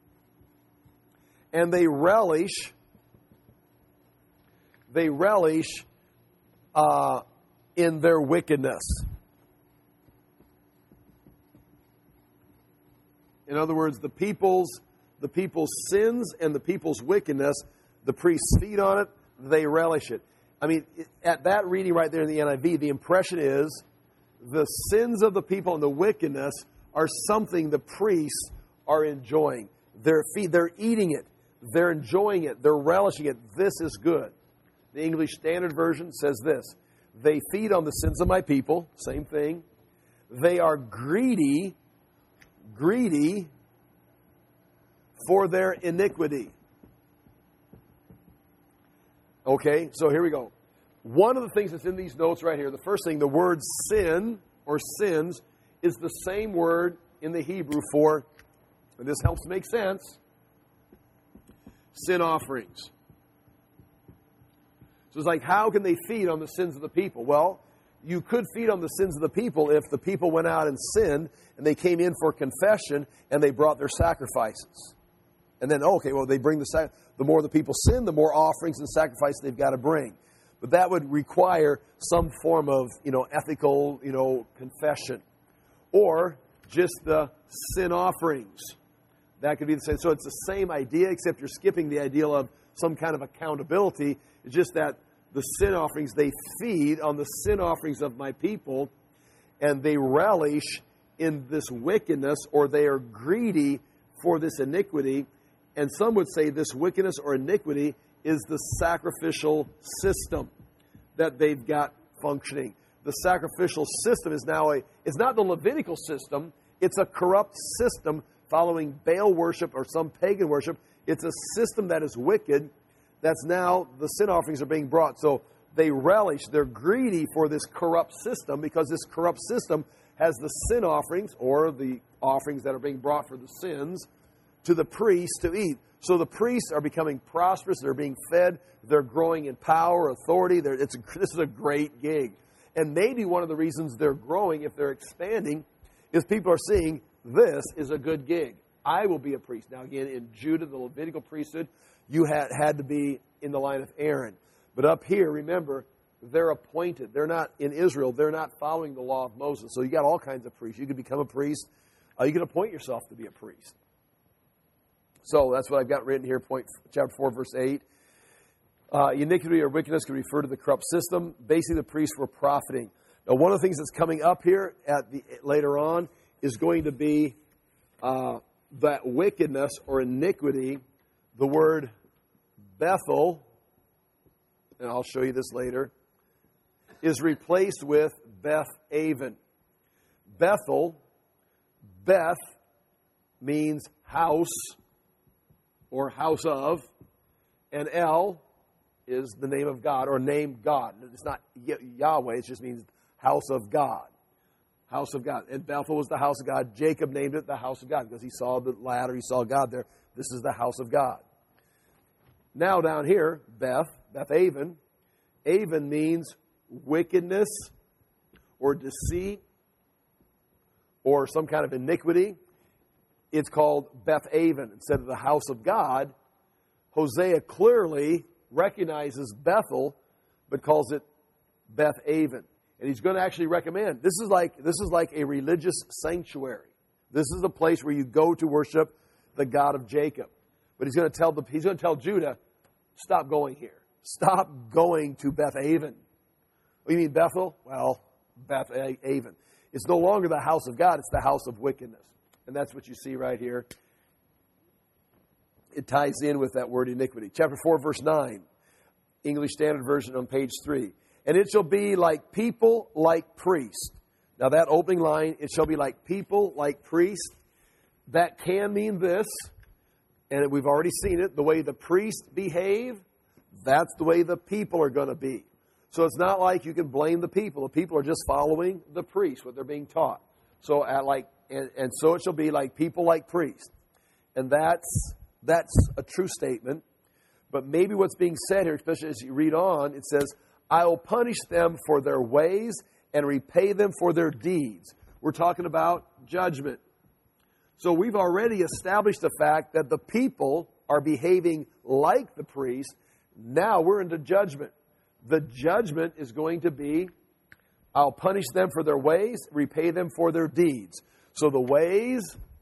Speaker 1: and they relish, they relish uh, in their wickedness. In other words, the people's the people's sins and the people's wickedness, the priests feed on it, they relish it. I mean, at that reading right there in the N I V, the impression is the sins of the people and the wickedness are something the priests are enjoying. They're feed, they're eating it. They're enjoying it. They're relishing it. This is good. The English Standard Version says this: they feed on the sins of my people. Same thing. They are greedy, greedy for their iniquity. Okay, so here we go. One of the things that's in these notes right here, the first thing, the word sin or sins is the same word in the Hebrew for, and this helps make sense, sin offerings. So it's like, how can they feed on the sins of the people? Well, you could feed on the sins of the people if the people went out and sinned and they came in for confession and they brought their sacrifices. And then, okay, well, they bring the sac- the more the people sin, the more offerings and sacrifices they've got to bring. But that would require some form of, you know, ethical, you know, confession. Or just the sin offerings. That could be the same. So it's the same idea, except you're skipping the idea of some kind of accountability. It's just that the sin offerings, they feed on the sin offerings of my people, and they relish in this wickedness, or they are greedy for this iniquity. And some would say this wickedness or iniquity is the sacrificial system that they've got functioning. The sacrificial system is now a, it's not the Levitical system, it's a corrupt system following Baal worship or some pagan worship. It's a system that is wicked. That's now the sin offerings are being brought. So they relish, they're greedy for this corrupt system, because this corrupt system has the sin offerings, or the offerings that are being brought for the sins, to the priests to eat. So the priests are becoming prosperous. They're being fed. They're growing in power, authority. They're, it's a, this is a great gig. And maybe one of the reasons they're growing, if they're expanding, is people are seeing this is a good gig. I will be a priest. Now again, in Judah, the Levitical priesthood, you had, had to be in the line of Aaron. But up here, remember, they're appointed. They're not in Israel. They're not following the law of Moses. So you got all kinds of priests. You can become a priest. Uh, you can appoint yourself to be a priest. So that's what I've got written here, point chapter four, verse eight. Uh, iniquity or wickedness can refer to the corrupt system. Basically, the priests were profiting. Now, one of the things that's coming up here at the later on is going to be uh, that wickedness or iniquity. The word Bethel, and I'll show you this later, is replaced with Beth Aven. Bethel, Beth means house, or house of, and El is the name of God, or name God. It's not Yahweh, it just means house of God. House of God. And Bethel was the house of God. Jacob named it the house of God because he saw the ladder, he saw God there. This is the house of God. Now down here, Beth, Beth Aven. Aven means wickedness or deceit or some kind of iniquity. It's called Beth Aven instead of the house of God. Hosea clearly recognizes Bethel, but calls it Beth Aven. And he's going to actually recommend, this is like this is like a religious sanctuary. This is a place where you go to worship the God of Jacob. But he's going to tell the he's going to tell Judah, stop going here. Stop going to Beth Aven. What do you mean Bethel? Well, Beth Aven. It's no longer the house of God, it's the house of wickedness. And that's what you see right here. It ties in with that word iniquity. Chapter four, verse nine. English Standard Version on page three. And it shall be like people, like priests. Now that opening line, it shall be like people, like priests. That can mean this. And we've already seen it. The way the priests behave, that's the way the people are going to be. So it's not like you can blame the people. The people are just following the priest, what they're being taught. So at like, and, and so it shall be like people like priests. And that's that's a true statement. But maybe what's being said here, especially as you read on, it says, I will punish them for their ways and repay them for their deeds. We're talking about judgment. So we've already established the fact that the people are behaving like the priest. Now we're into judgment. The judgment is going to be, I'll punish them for their ways, repay them for their deeds. So the ways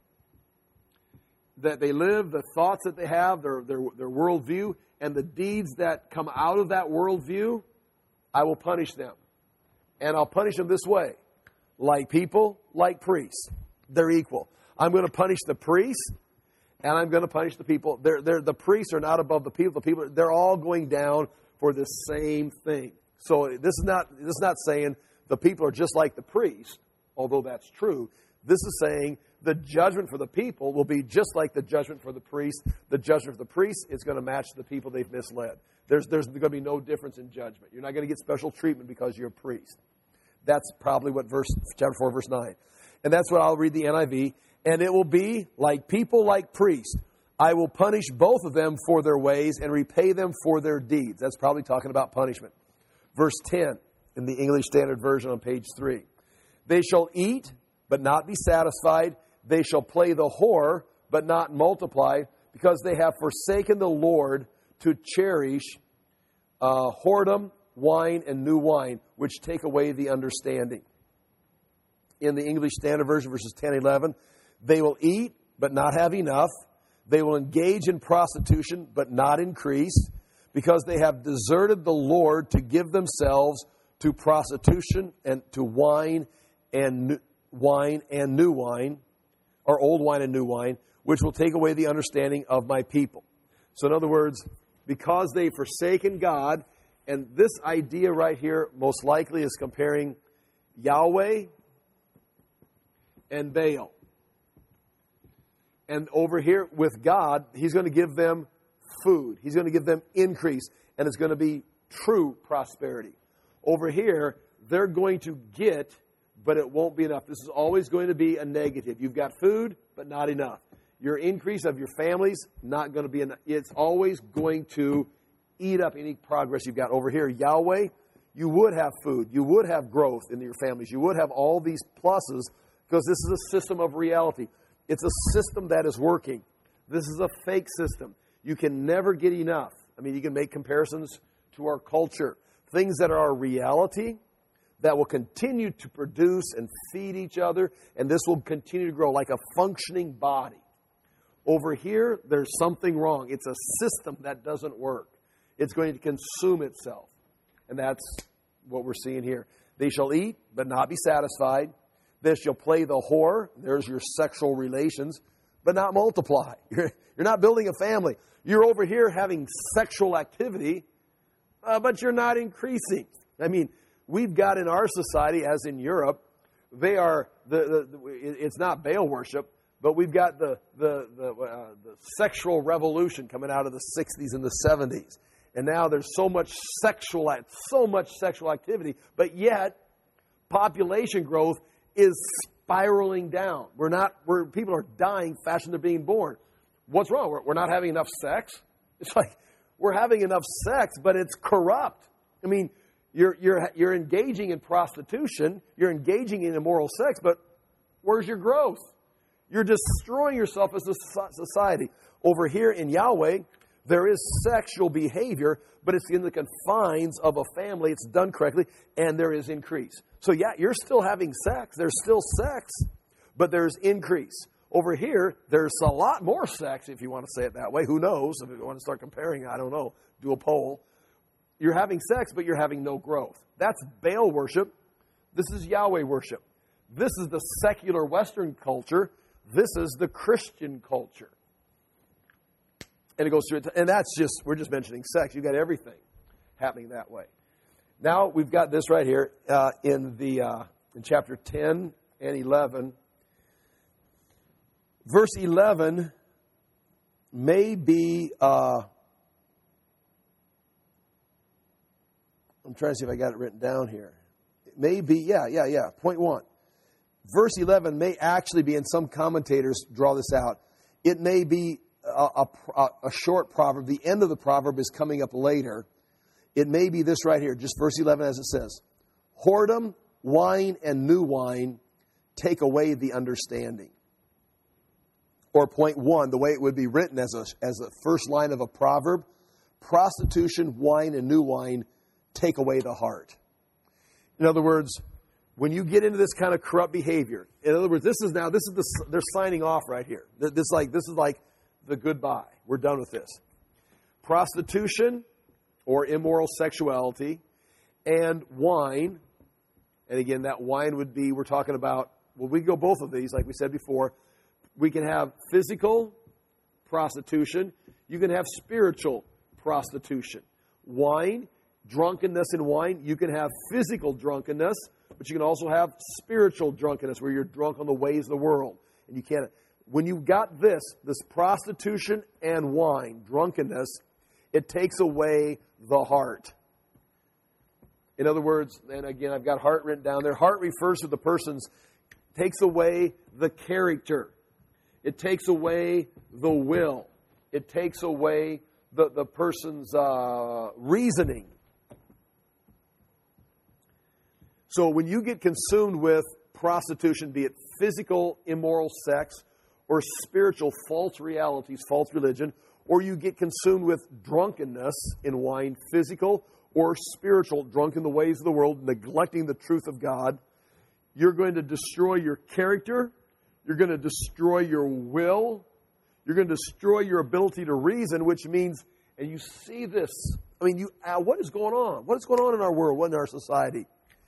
Speaker 1: that they live, the thoughts that they have, their, their, their worldview, and the deeds that come out of that worldview, I will punish them. And I'll punish them this way. Like people, like priests. They're equal. I'm going to punish the priests, and I'm going to punish the people. They're, they're, the priests are not above the people. The people, they're all going down for the same thing. So this is not this is not saying the people are just like the priests, although that's true. This is saying the judgment for the people will be just like the judgment for the priest. The judgment for the priest is going to match the people they've misled. There's, there's going to be no difference in judgment. You're not going to get special treatment because you're a priest. That's probably what verse chapter four, verse nine. And that's what I'll read the N I V. And it will be like people, like priests. I will punish both of them for their ways and repay them for their deeds. That's probably talking about punishment. Verse ten in the English Standard Version on page three. They shall eat, but not be satisfied. They shall play the whore, but not multiply, because they have forsaken the Lord to cherish uh, whoredom, wine, and new wine, which take away the understanding. In the English Standard Version, verses ten and eleven, they will eat, but not have enough. They will engage in prostitution, but not increase, because they have deserted the Lord to give themselves to prostitution and to wine and new, wine and new wine, or old wine and new wine, which will take away the understanding of my people. So in other words, because they've forsaken God, and this idea right here most likely is comparing Yahweh and Baal. And over here with God, He's going to give them food. He's going to give them increase. And it's going to be true prosperity. Over here, they're going to get, but it won't be enough. This is always going to be a negative. You've got food, but not enough. Your increase of your family's not going to be enough. It's always going to eat up any progress you've got. Over here, Yahweh, you would have food. You would have growth in your families. You would have all these pluses, because this is a system of reality. It's a system that is working. This is a fake system. You can never get enough. I mean, you can make comparisons to our culture. Things that are a reality that will continue to produce and feed each other, and this will continue to grow like a functioning body. Over here, there's something wrong. It's a system that doesn't work. It's going to consume itself. And that's what we're seeing here. They shall eat, but not be satisfied. They shall play the whore. There's your sexual relations, but not multiply. You're, you're not building a family. You're over here having sexual activity, uh, but you're not increasing. I mean, we've got in our society, as in Europe, they are, the, the, the it's not Baal worship, but we've got the, the, the, uh, the sexual revolution coming out of the sixties and the seventies. And now there's so much sexual, so much sexual activity, but yet population growth is spiraling down. We're not, we're, people are dying faster than they're being born. What's wrong? We're, we're not having enough sex. It's like we're having enough sex, but it's corrupt. I mean, you're you're you're engaging in prostitution, you're engaging in immoral sex, but where's your growth? You're destroying yourself as a society. Over here in Yahweh, there is sexual behavior, but it's in the confines of a family. It's done correctly, and there is increase. So yeah, you're still having sex. There's still sex, but there's increase. Over here, there's a lot more sex, if you want to say it that way. Who knows? If you want to start comparing, I don't know. Do a poll. You're having sex, but you're having no growth. That's Baal worship. This is Yahweh worship. This is the secular Western culture. This is the Christian culture. And it goes through it. And that's just, we're just mentioning sex. You've got everything happening that way. Now we've got this right here uh, in the uh, in chapter ten and eleven. Verse eleven may be uh, I'm trying to see if I got it written down here. It may be, yeah, yeah, yeah. Point one. Verse eleven may actually be, and some commentators draw this out, it may be a, a, a short proverb. The end of the proverb is coming up later. It may be this right here, just verse eleven as it says. Whoredom, wine, and new wine take away the understanding. Or point one, the way it would be written as a, as a first line of a proverb, prostitution, wine, and new wine take away the heart. In other words, when you get into this kind of corrupt behavior, in other words, this is now, this is the, they're signing off right here. This like, this is like the goodbye. We're done with this. Prostitution or immoral sexuality and wine. And again, that wine would be, we're talking about, well, we go both of these, like we said before. We can have physical prostitution. You can have spiritual prostitution. Wine, drunkenness in wine. You can have physical drunkenness, but you can also have spiritual drunkenness where you're drunk on the ways of the world. And you can't. When you've got this, this prostitution and wine, drunkenness, it takes away the heart. In other words, and again, I've got heart written down there. Heart refers to the person's, takes away the character. It takes away the will. It takes away the, the person's uh, reasoning. So when you get consumed with prostitution, be it physical, immoral sex, or spiritual false realities, false religion, or you get consumed with drunkenness in wine, physical or spiritual, drunk in the ways of the world, neglecting the truth of God, you're going to destroy your character. You're going to destroy your will. You're going to destroy your ability to reason, which means, and you see this, I mean, you, uh, what is going on? What is going on in our world, what in our society?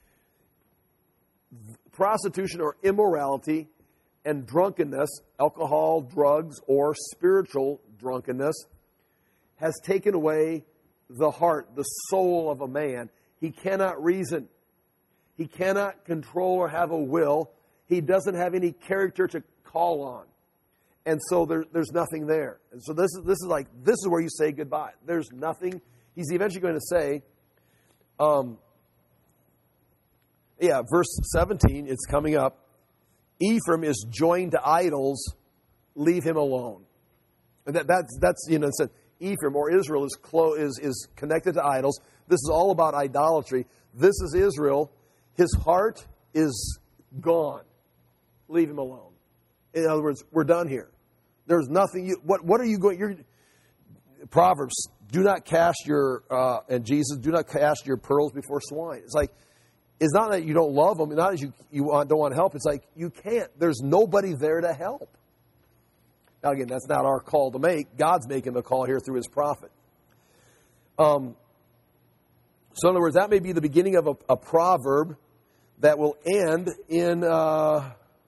Speaker 1: Prostitution or immorality and drunkenness, alcohol, drugs, or spiritual drunkenness has taken away the heart, the soul of a man. He cannot reason. He cannot control or have a will. He doesn't have any character to call on. And so there, there's nothing there. And so this is this is like, this is where you say goodbye. There's nothing. He's eventually going to say, um, yeah, verse seventeen, it's coming up. Ephraim is joined to idols, leave him alone. And that, that's, that's, you know, it said Ephraim or Israel is, clo- is, is connected to idols. This is all about idolatry. This is Israel. His heart is gone. Leave him alone. In other words, we're done here. There's nothing. You, what, what are you going? You're, Proverbs, do not cast your, uh, and Jesus, do not cast your pearls before swine. It's like, it's not that you don't love them, not that you, you want, don't want to help. It's like, you can't. There's nobody there to help. Now, again, that's not our call to make. God's making the call here through his prophet. Um, so, in other words, that may be the beginning of a, a proverb that will end in uh,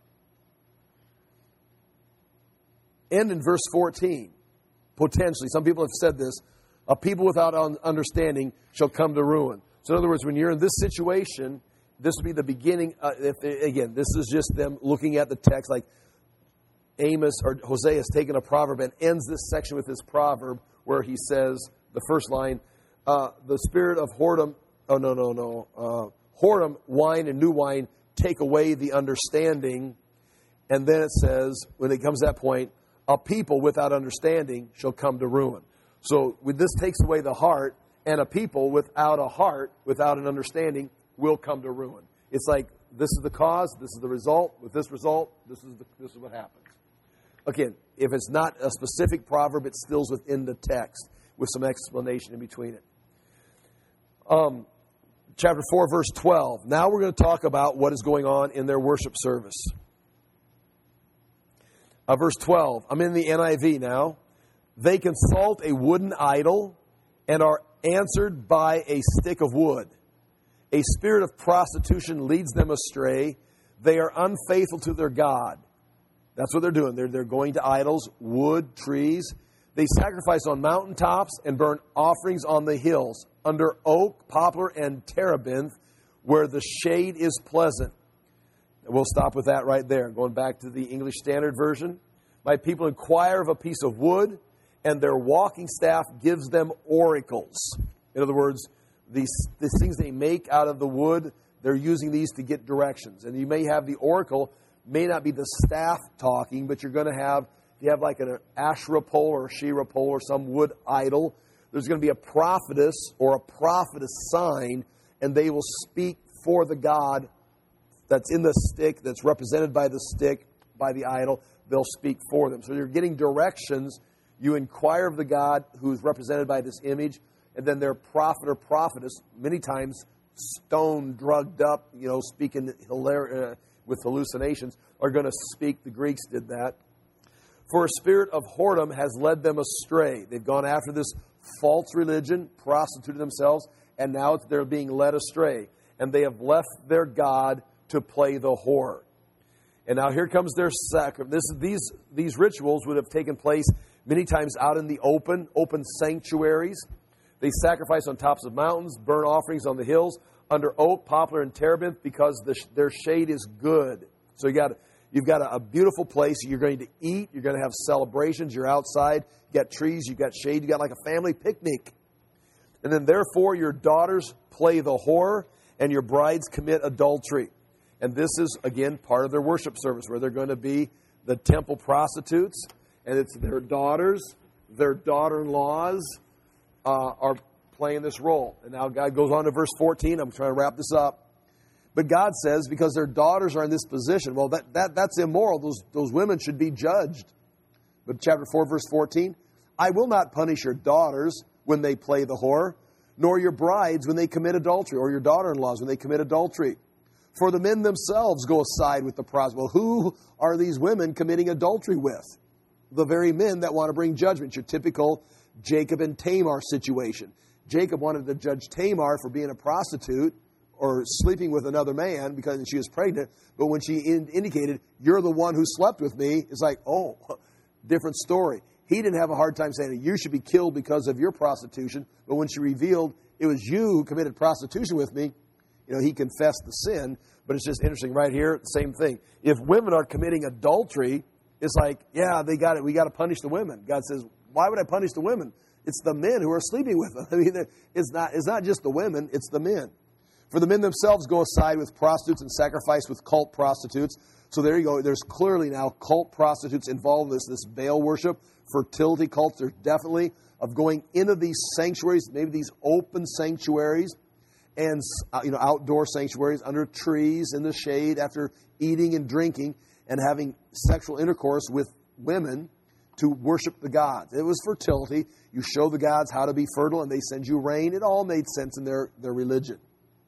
Speaker 1: end in verse fourteen. Potentially, some people have said this: "A people without understanding shall come to ruin." So, in other words, when you're in this situation, this will be the beginning. Uh, if again, this is just them looking at the text, like Amos or Hosea has taken a proverb and ends this section with this proverb where he says the first line: uh, "The spirit of whoredom." Oh no, no, no. Uh, Whoredom, wine, and new wine take away the understanding. And then it says, when it comes to that point, a people without understanding shall come to ruin. So with this takes away the heart, and a people without a heart, without an understanding, will come to ruin. It's like, this is the cause, this is the result. With this result, this is the, this is what happens. Again, if it's not a specific proverb, it still's within the text with some explanation in between it. Um. Chapter four, verse twelve. Now we're going to talk about what is going on in their worship service. Uh, verse twelve. I'm in the N I V now. They consult a wooden idol and are answered by a stick of wood. A spirit of prostitution leads them astray. They are unfaithful to their God. That's what they're doing. They're, they're going to idols, wood, trees. They sacrifice on mountaintops and burn offerings on the hills, under oak, poplar, and terebinth, where the shade is pleasant. And we'll stop with that right there. Going back to the English Standard Version. My people inquire of a piece of wood, and their walking staff gives them oracles. In other words, these, these things they make out of the wood, they're using these to get directions. And you may have the oracle, may not be the staff talking, but you're going to have, if you have like an Asherah pole or a Sheerah pole or some wood idol, there's going to be a prophetess or a prophetess sign, and they will speak for the god that's in the stick, that's represented by the stick, by the idol. They'll speak for them. So you're getting directions. You inquire of the god who's represented by this image, and then their prophet or prophetess, many times stone drugged up, you know, speaking hilar- uh, with hallucinations, are going to speak. The Greeks did that. For a spirit of whoredom has led them astray. They've gone after this false religion, prostituted themselves, and now they're being led astray. And they have left their God to play the whore. And now here comes their sacrifice. These, these rituals would have taken place many times out in the open, open sanctuaries. They sacrifice on tops of mountains, burn offerings on the hills, under oak, poplar, and terebinth, because the, their shade is good. So you got, you've got a, a beautiful place. You're going to eat. You're going to have celebrations. You're outside. You got trees. You got shade. You got like a family picnic. And then therefore your daughters play the whore, and your brides commit adultery. And this is, again, part of their worship service, where they're going to be the temple prostitutes, and it's their daughters, their daughter-in-laws uh, are playing this role. And now God goes on to verse fourteen. I'm trying to wrap this up. But God says, because their daughters are in this position, well, that, that that's immoral. Those, those women should be judged. But chapter four, verse fourteen, I will not punish your daughters when they play the whore, nor your brides when they commit adultery, or your daughter-in-laws when they commit adultery. For the men themselves go aside with the prostitute. Well, who are these women committing adultery with? The very men that want to bring judgment. Your typical Jacob and Tamar situation. Jacob wanted to judge Tamar for being a prostitute or sleeping with another man because she was pregnant. But when she in- indicated, you're the one who slept with me, it's like, oh, different story. He didn't have a hard time saying, you should be killed because of your prostitution. But when she revealed, it was you who committed prostitution with me, you know, he confessed the sin. But it's just interesting right here, same thing. If women are committing adultery, it's like, yeah, they got it. We got to punish the women. God says, why would I punish the women? It's the men who are sleeping with them. I mean, it's not, it's not just the women, it's the men. For the men themselves go aside with prostitutes and sacrifice with cult prostitutes. So there you go. There's clearly now cult prostitutes involved in this, this Baal worship, fertility cults. There's definitely of going into these sanctuaries, maybe these open sanctuaries, and you know, outdoor sanctuaries under trees in the shade after eating and drinking and having sexual intercourse with women to worship the gods. It was fertility. You show the gods how to be fertile and they send you rain. It all made sense in their, their religion.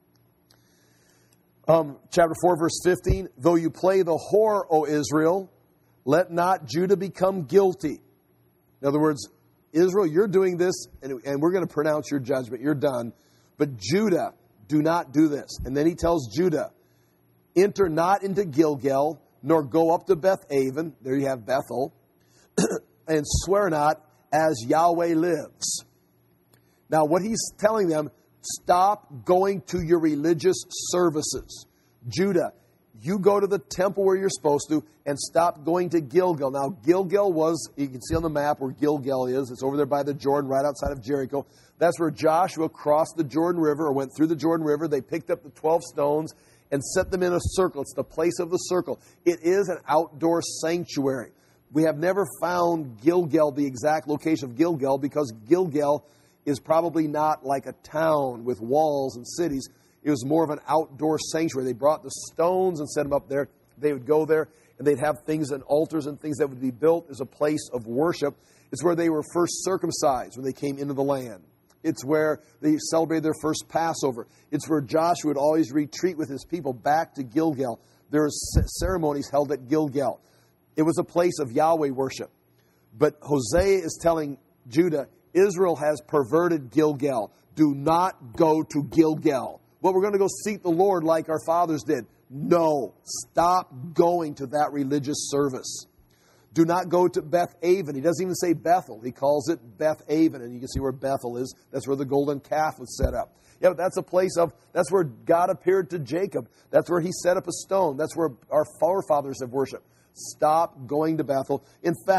Speaker 1: Um, chapter four, verse fifteen, though you play the whore, O Israel, let not Judah become guilty. In other words, Israel, you're doing this and, and we're going to pronounce your judgment. You're done. But Judah, do not do this. And then he tells Judah, enter not into Gilgal, nor go up to Beth-aven, there you have Bethel, and swear not as Yahweh lives. Now what he's telling them, stop going to your religious services. Judah, you go to the temple where you're supposed to and stop going to Gilgal. Now Gilgal was, you can see on the map where Gilgal is. It's over there by the Jordan, right outside of Jericho. That's where Joshua crossed the Jordan River or went through the Jordan River. They picked up the twelve stones and set them in a circle. It's the place of the circle. It is an outdoor sanctuary. We have never found Gilgal, the exact location of Gilgal, because Gilgal is probably not like a town with walls and cities. It was more of an outdoor sanctuary. They brought the stones and set them up there. They would go there, and they'd have things and altars and things that would be built as a place of worship. It's where they were first circumcised when they came into the land. It's where they celebrated their first Passover. It's where Joshua would always retreat with his people back to Gilgal. There were ceremonies held at Gilgal. It was a place of Yahweh worship. But Hosea is telling Judah, Israel has perverted Gilgal. Do not go to Gilgal. Well, we're going to go seek the Lord like our fathers did. No, stop going to that religious service. Do not go to Beth-aven. He doesn't even say Bethel. He calls it Beth-aven, and you can see where Bethel is. That's where the golden calf was set up. Yeah, but that's a place of, that's where God appeared to Jacob. That's where he set up a stone. That's where our forefathers have worshiped. Stop going to Bethel. In fact,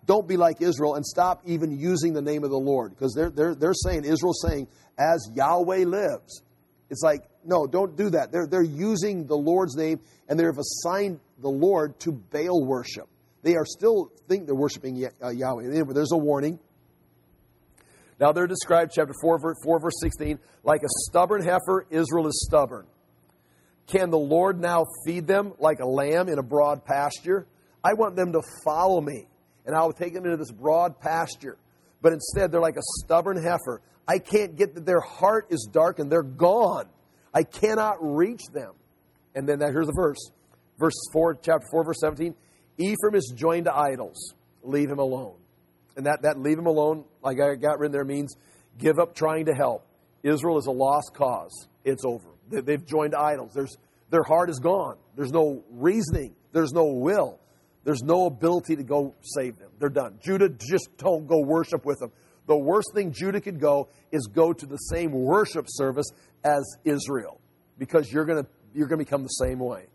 Speaker 1: don't be like Israel and stop even using the name of the Lord. Because they're, they're, they're saying, Israel's saying, as Yahweh lives. It's like, no, don't do that. They're, they're using the Lord's name, and they've assigned the Lord to Baal worship. They are still think they're worshiping Yahweh. There's a warning. Now they're described, chapter four, four, verse sixteen, like a stubborn heifer, Israel is stubborn. Can the Lord now feed them like a lamb in a broad pasture? I want them to follow me, and I will take them into this broad pasture. But instead, they're like a stubborn heifer. I can't get that. Their heart is darkened. They're gone. I cannot reach them. And then here's the verse. Verse four, chapter four, verse seventeen. Ephraim is joined to idols. Leave him alone. And that, that leave him alone, like I got written there, means give up trying to help. Israel is a lost cause. It's over. They, they've joined to idols. There's, their heart is gone. There's no reasoning. There's no will. There's no ability to go save them. They're done. Judah, just don't go worship with them. The worst thing Judah could go is go to the same worship service as Israel, because you're going to you're going to become the same way.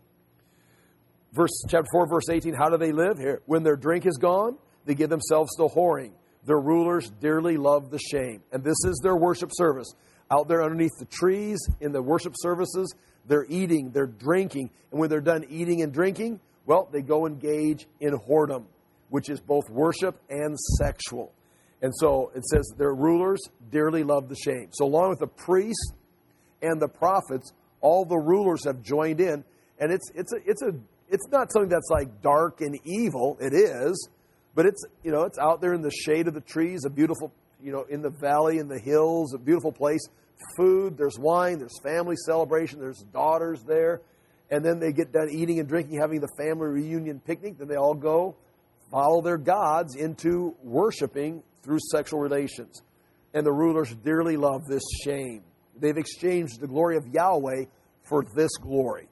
Speaker 1: Verse chapter four, verse eighteen. How do they live here? When their drink is gone, they give themselves to whoring. Their rulers dearly love the shame, and this is their worship service. Out there underneath the trees in the worship services, they're eating, they're drinking, and when they're done eating and drinking, well, they go engage in whoredom, which is both worship and sexual. And so it says their rulers dearly love the shame. So along with the priests and the prophets, all the rulers have joined in. And it's it's a it's a it's not something that's like dark and evil. It is, but it's you know it's out there in the shade of the trees, a beautiful you know in the valley, in the hills, a beautiful place. Food, there's wine, there's family celebration, there's daughters there, and then they get done eating and drinking, having the family reunion picnic. Then they all go follow their gods into worshiping through sexual relations. And the rulers dearly love this shame. They've exchanged the glory of Yahweh for this glory.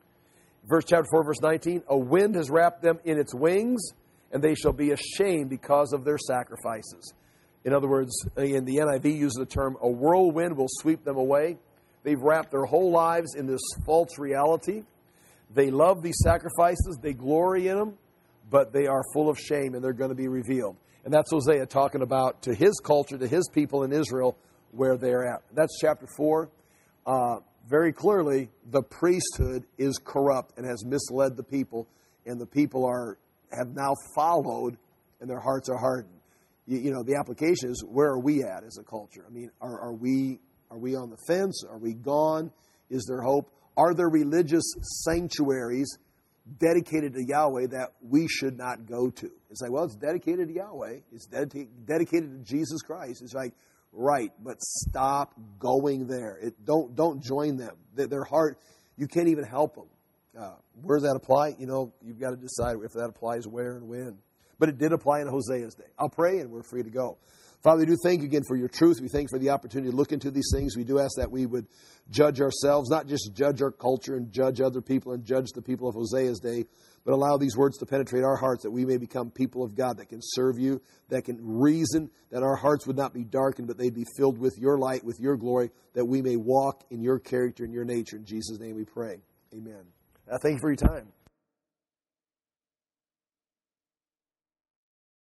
Speaker 1: Verse chapter four, verse nineteen, a wind has wrapped them in its wings, and they shall be ashamed because of their sacrifices. In other words, in the N I V uses the term, a whirlwind will sweep them away. They've wrapped their whole lives in this false reality. They love these sacrifices. They glory in them, but they are full of shame, and they're going to be revealed. And that's Hosea talking about to his culture, to his people in Israel, where they're at. That's chapter four. Uh, very clearly, the priesthood is corrupt and has misled the people, and the people are have now followed, and their hearts are hardened. You, you know, the application is, where are we at as a culture? I mean, are, are we are we on the fence? Are we gone? Is there hope? Are there religious sanctuaries dedicated to Yahweh that we should not go to? It's like, well, it's dedicated to Yahweh. It's dedicated dedicated to Jesus Christ. It's like, right, but stop going there. It, don't don't join them. Their, their heart, you can't even help them. Uh, where does that apply? You know, you've got to decide if that applies where and when. But it did apply in Hosea's day. I'll pray and we're free to go. Father, we do thank you again for your truth. We thank you for the opportunity to look into these things. We do ask that we would judge ourselves, not just judge our culture and judge other people and judge the people of Hosea's day, but allow these words to penetrate our hearts, that we may become people of God that can serve you, that can reason, that our hearts would not be darkened, but they'd be filled with your light, with your glory, that we may walk in your character and your nature. In Jesus' name we pray. Amen. Uh, thank you for your time.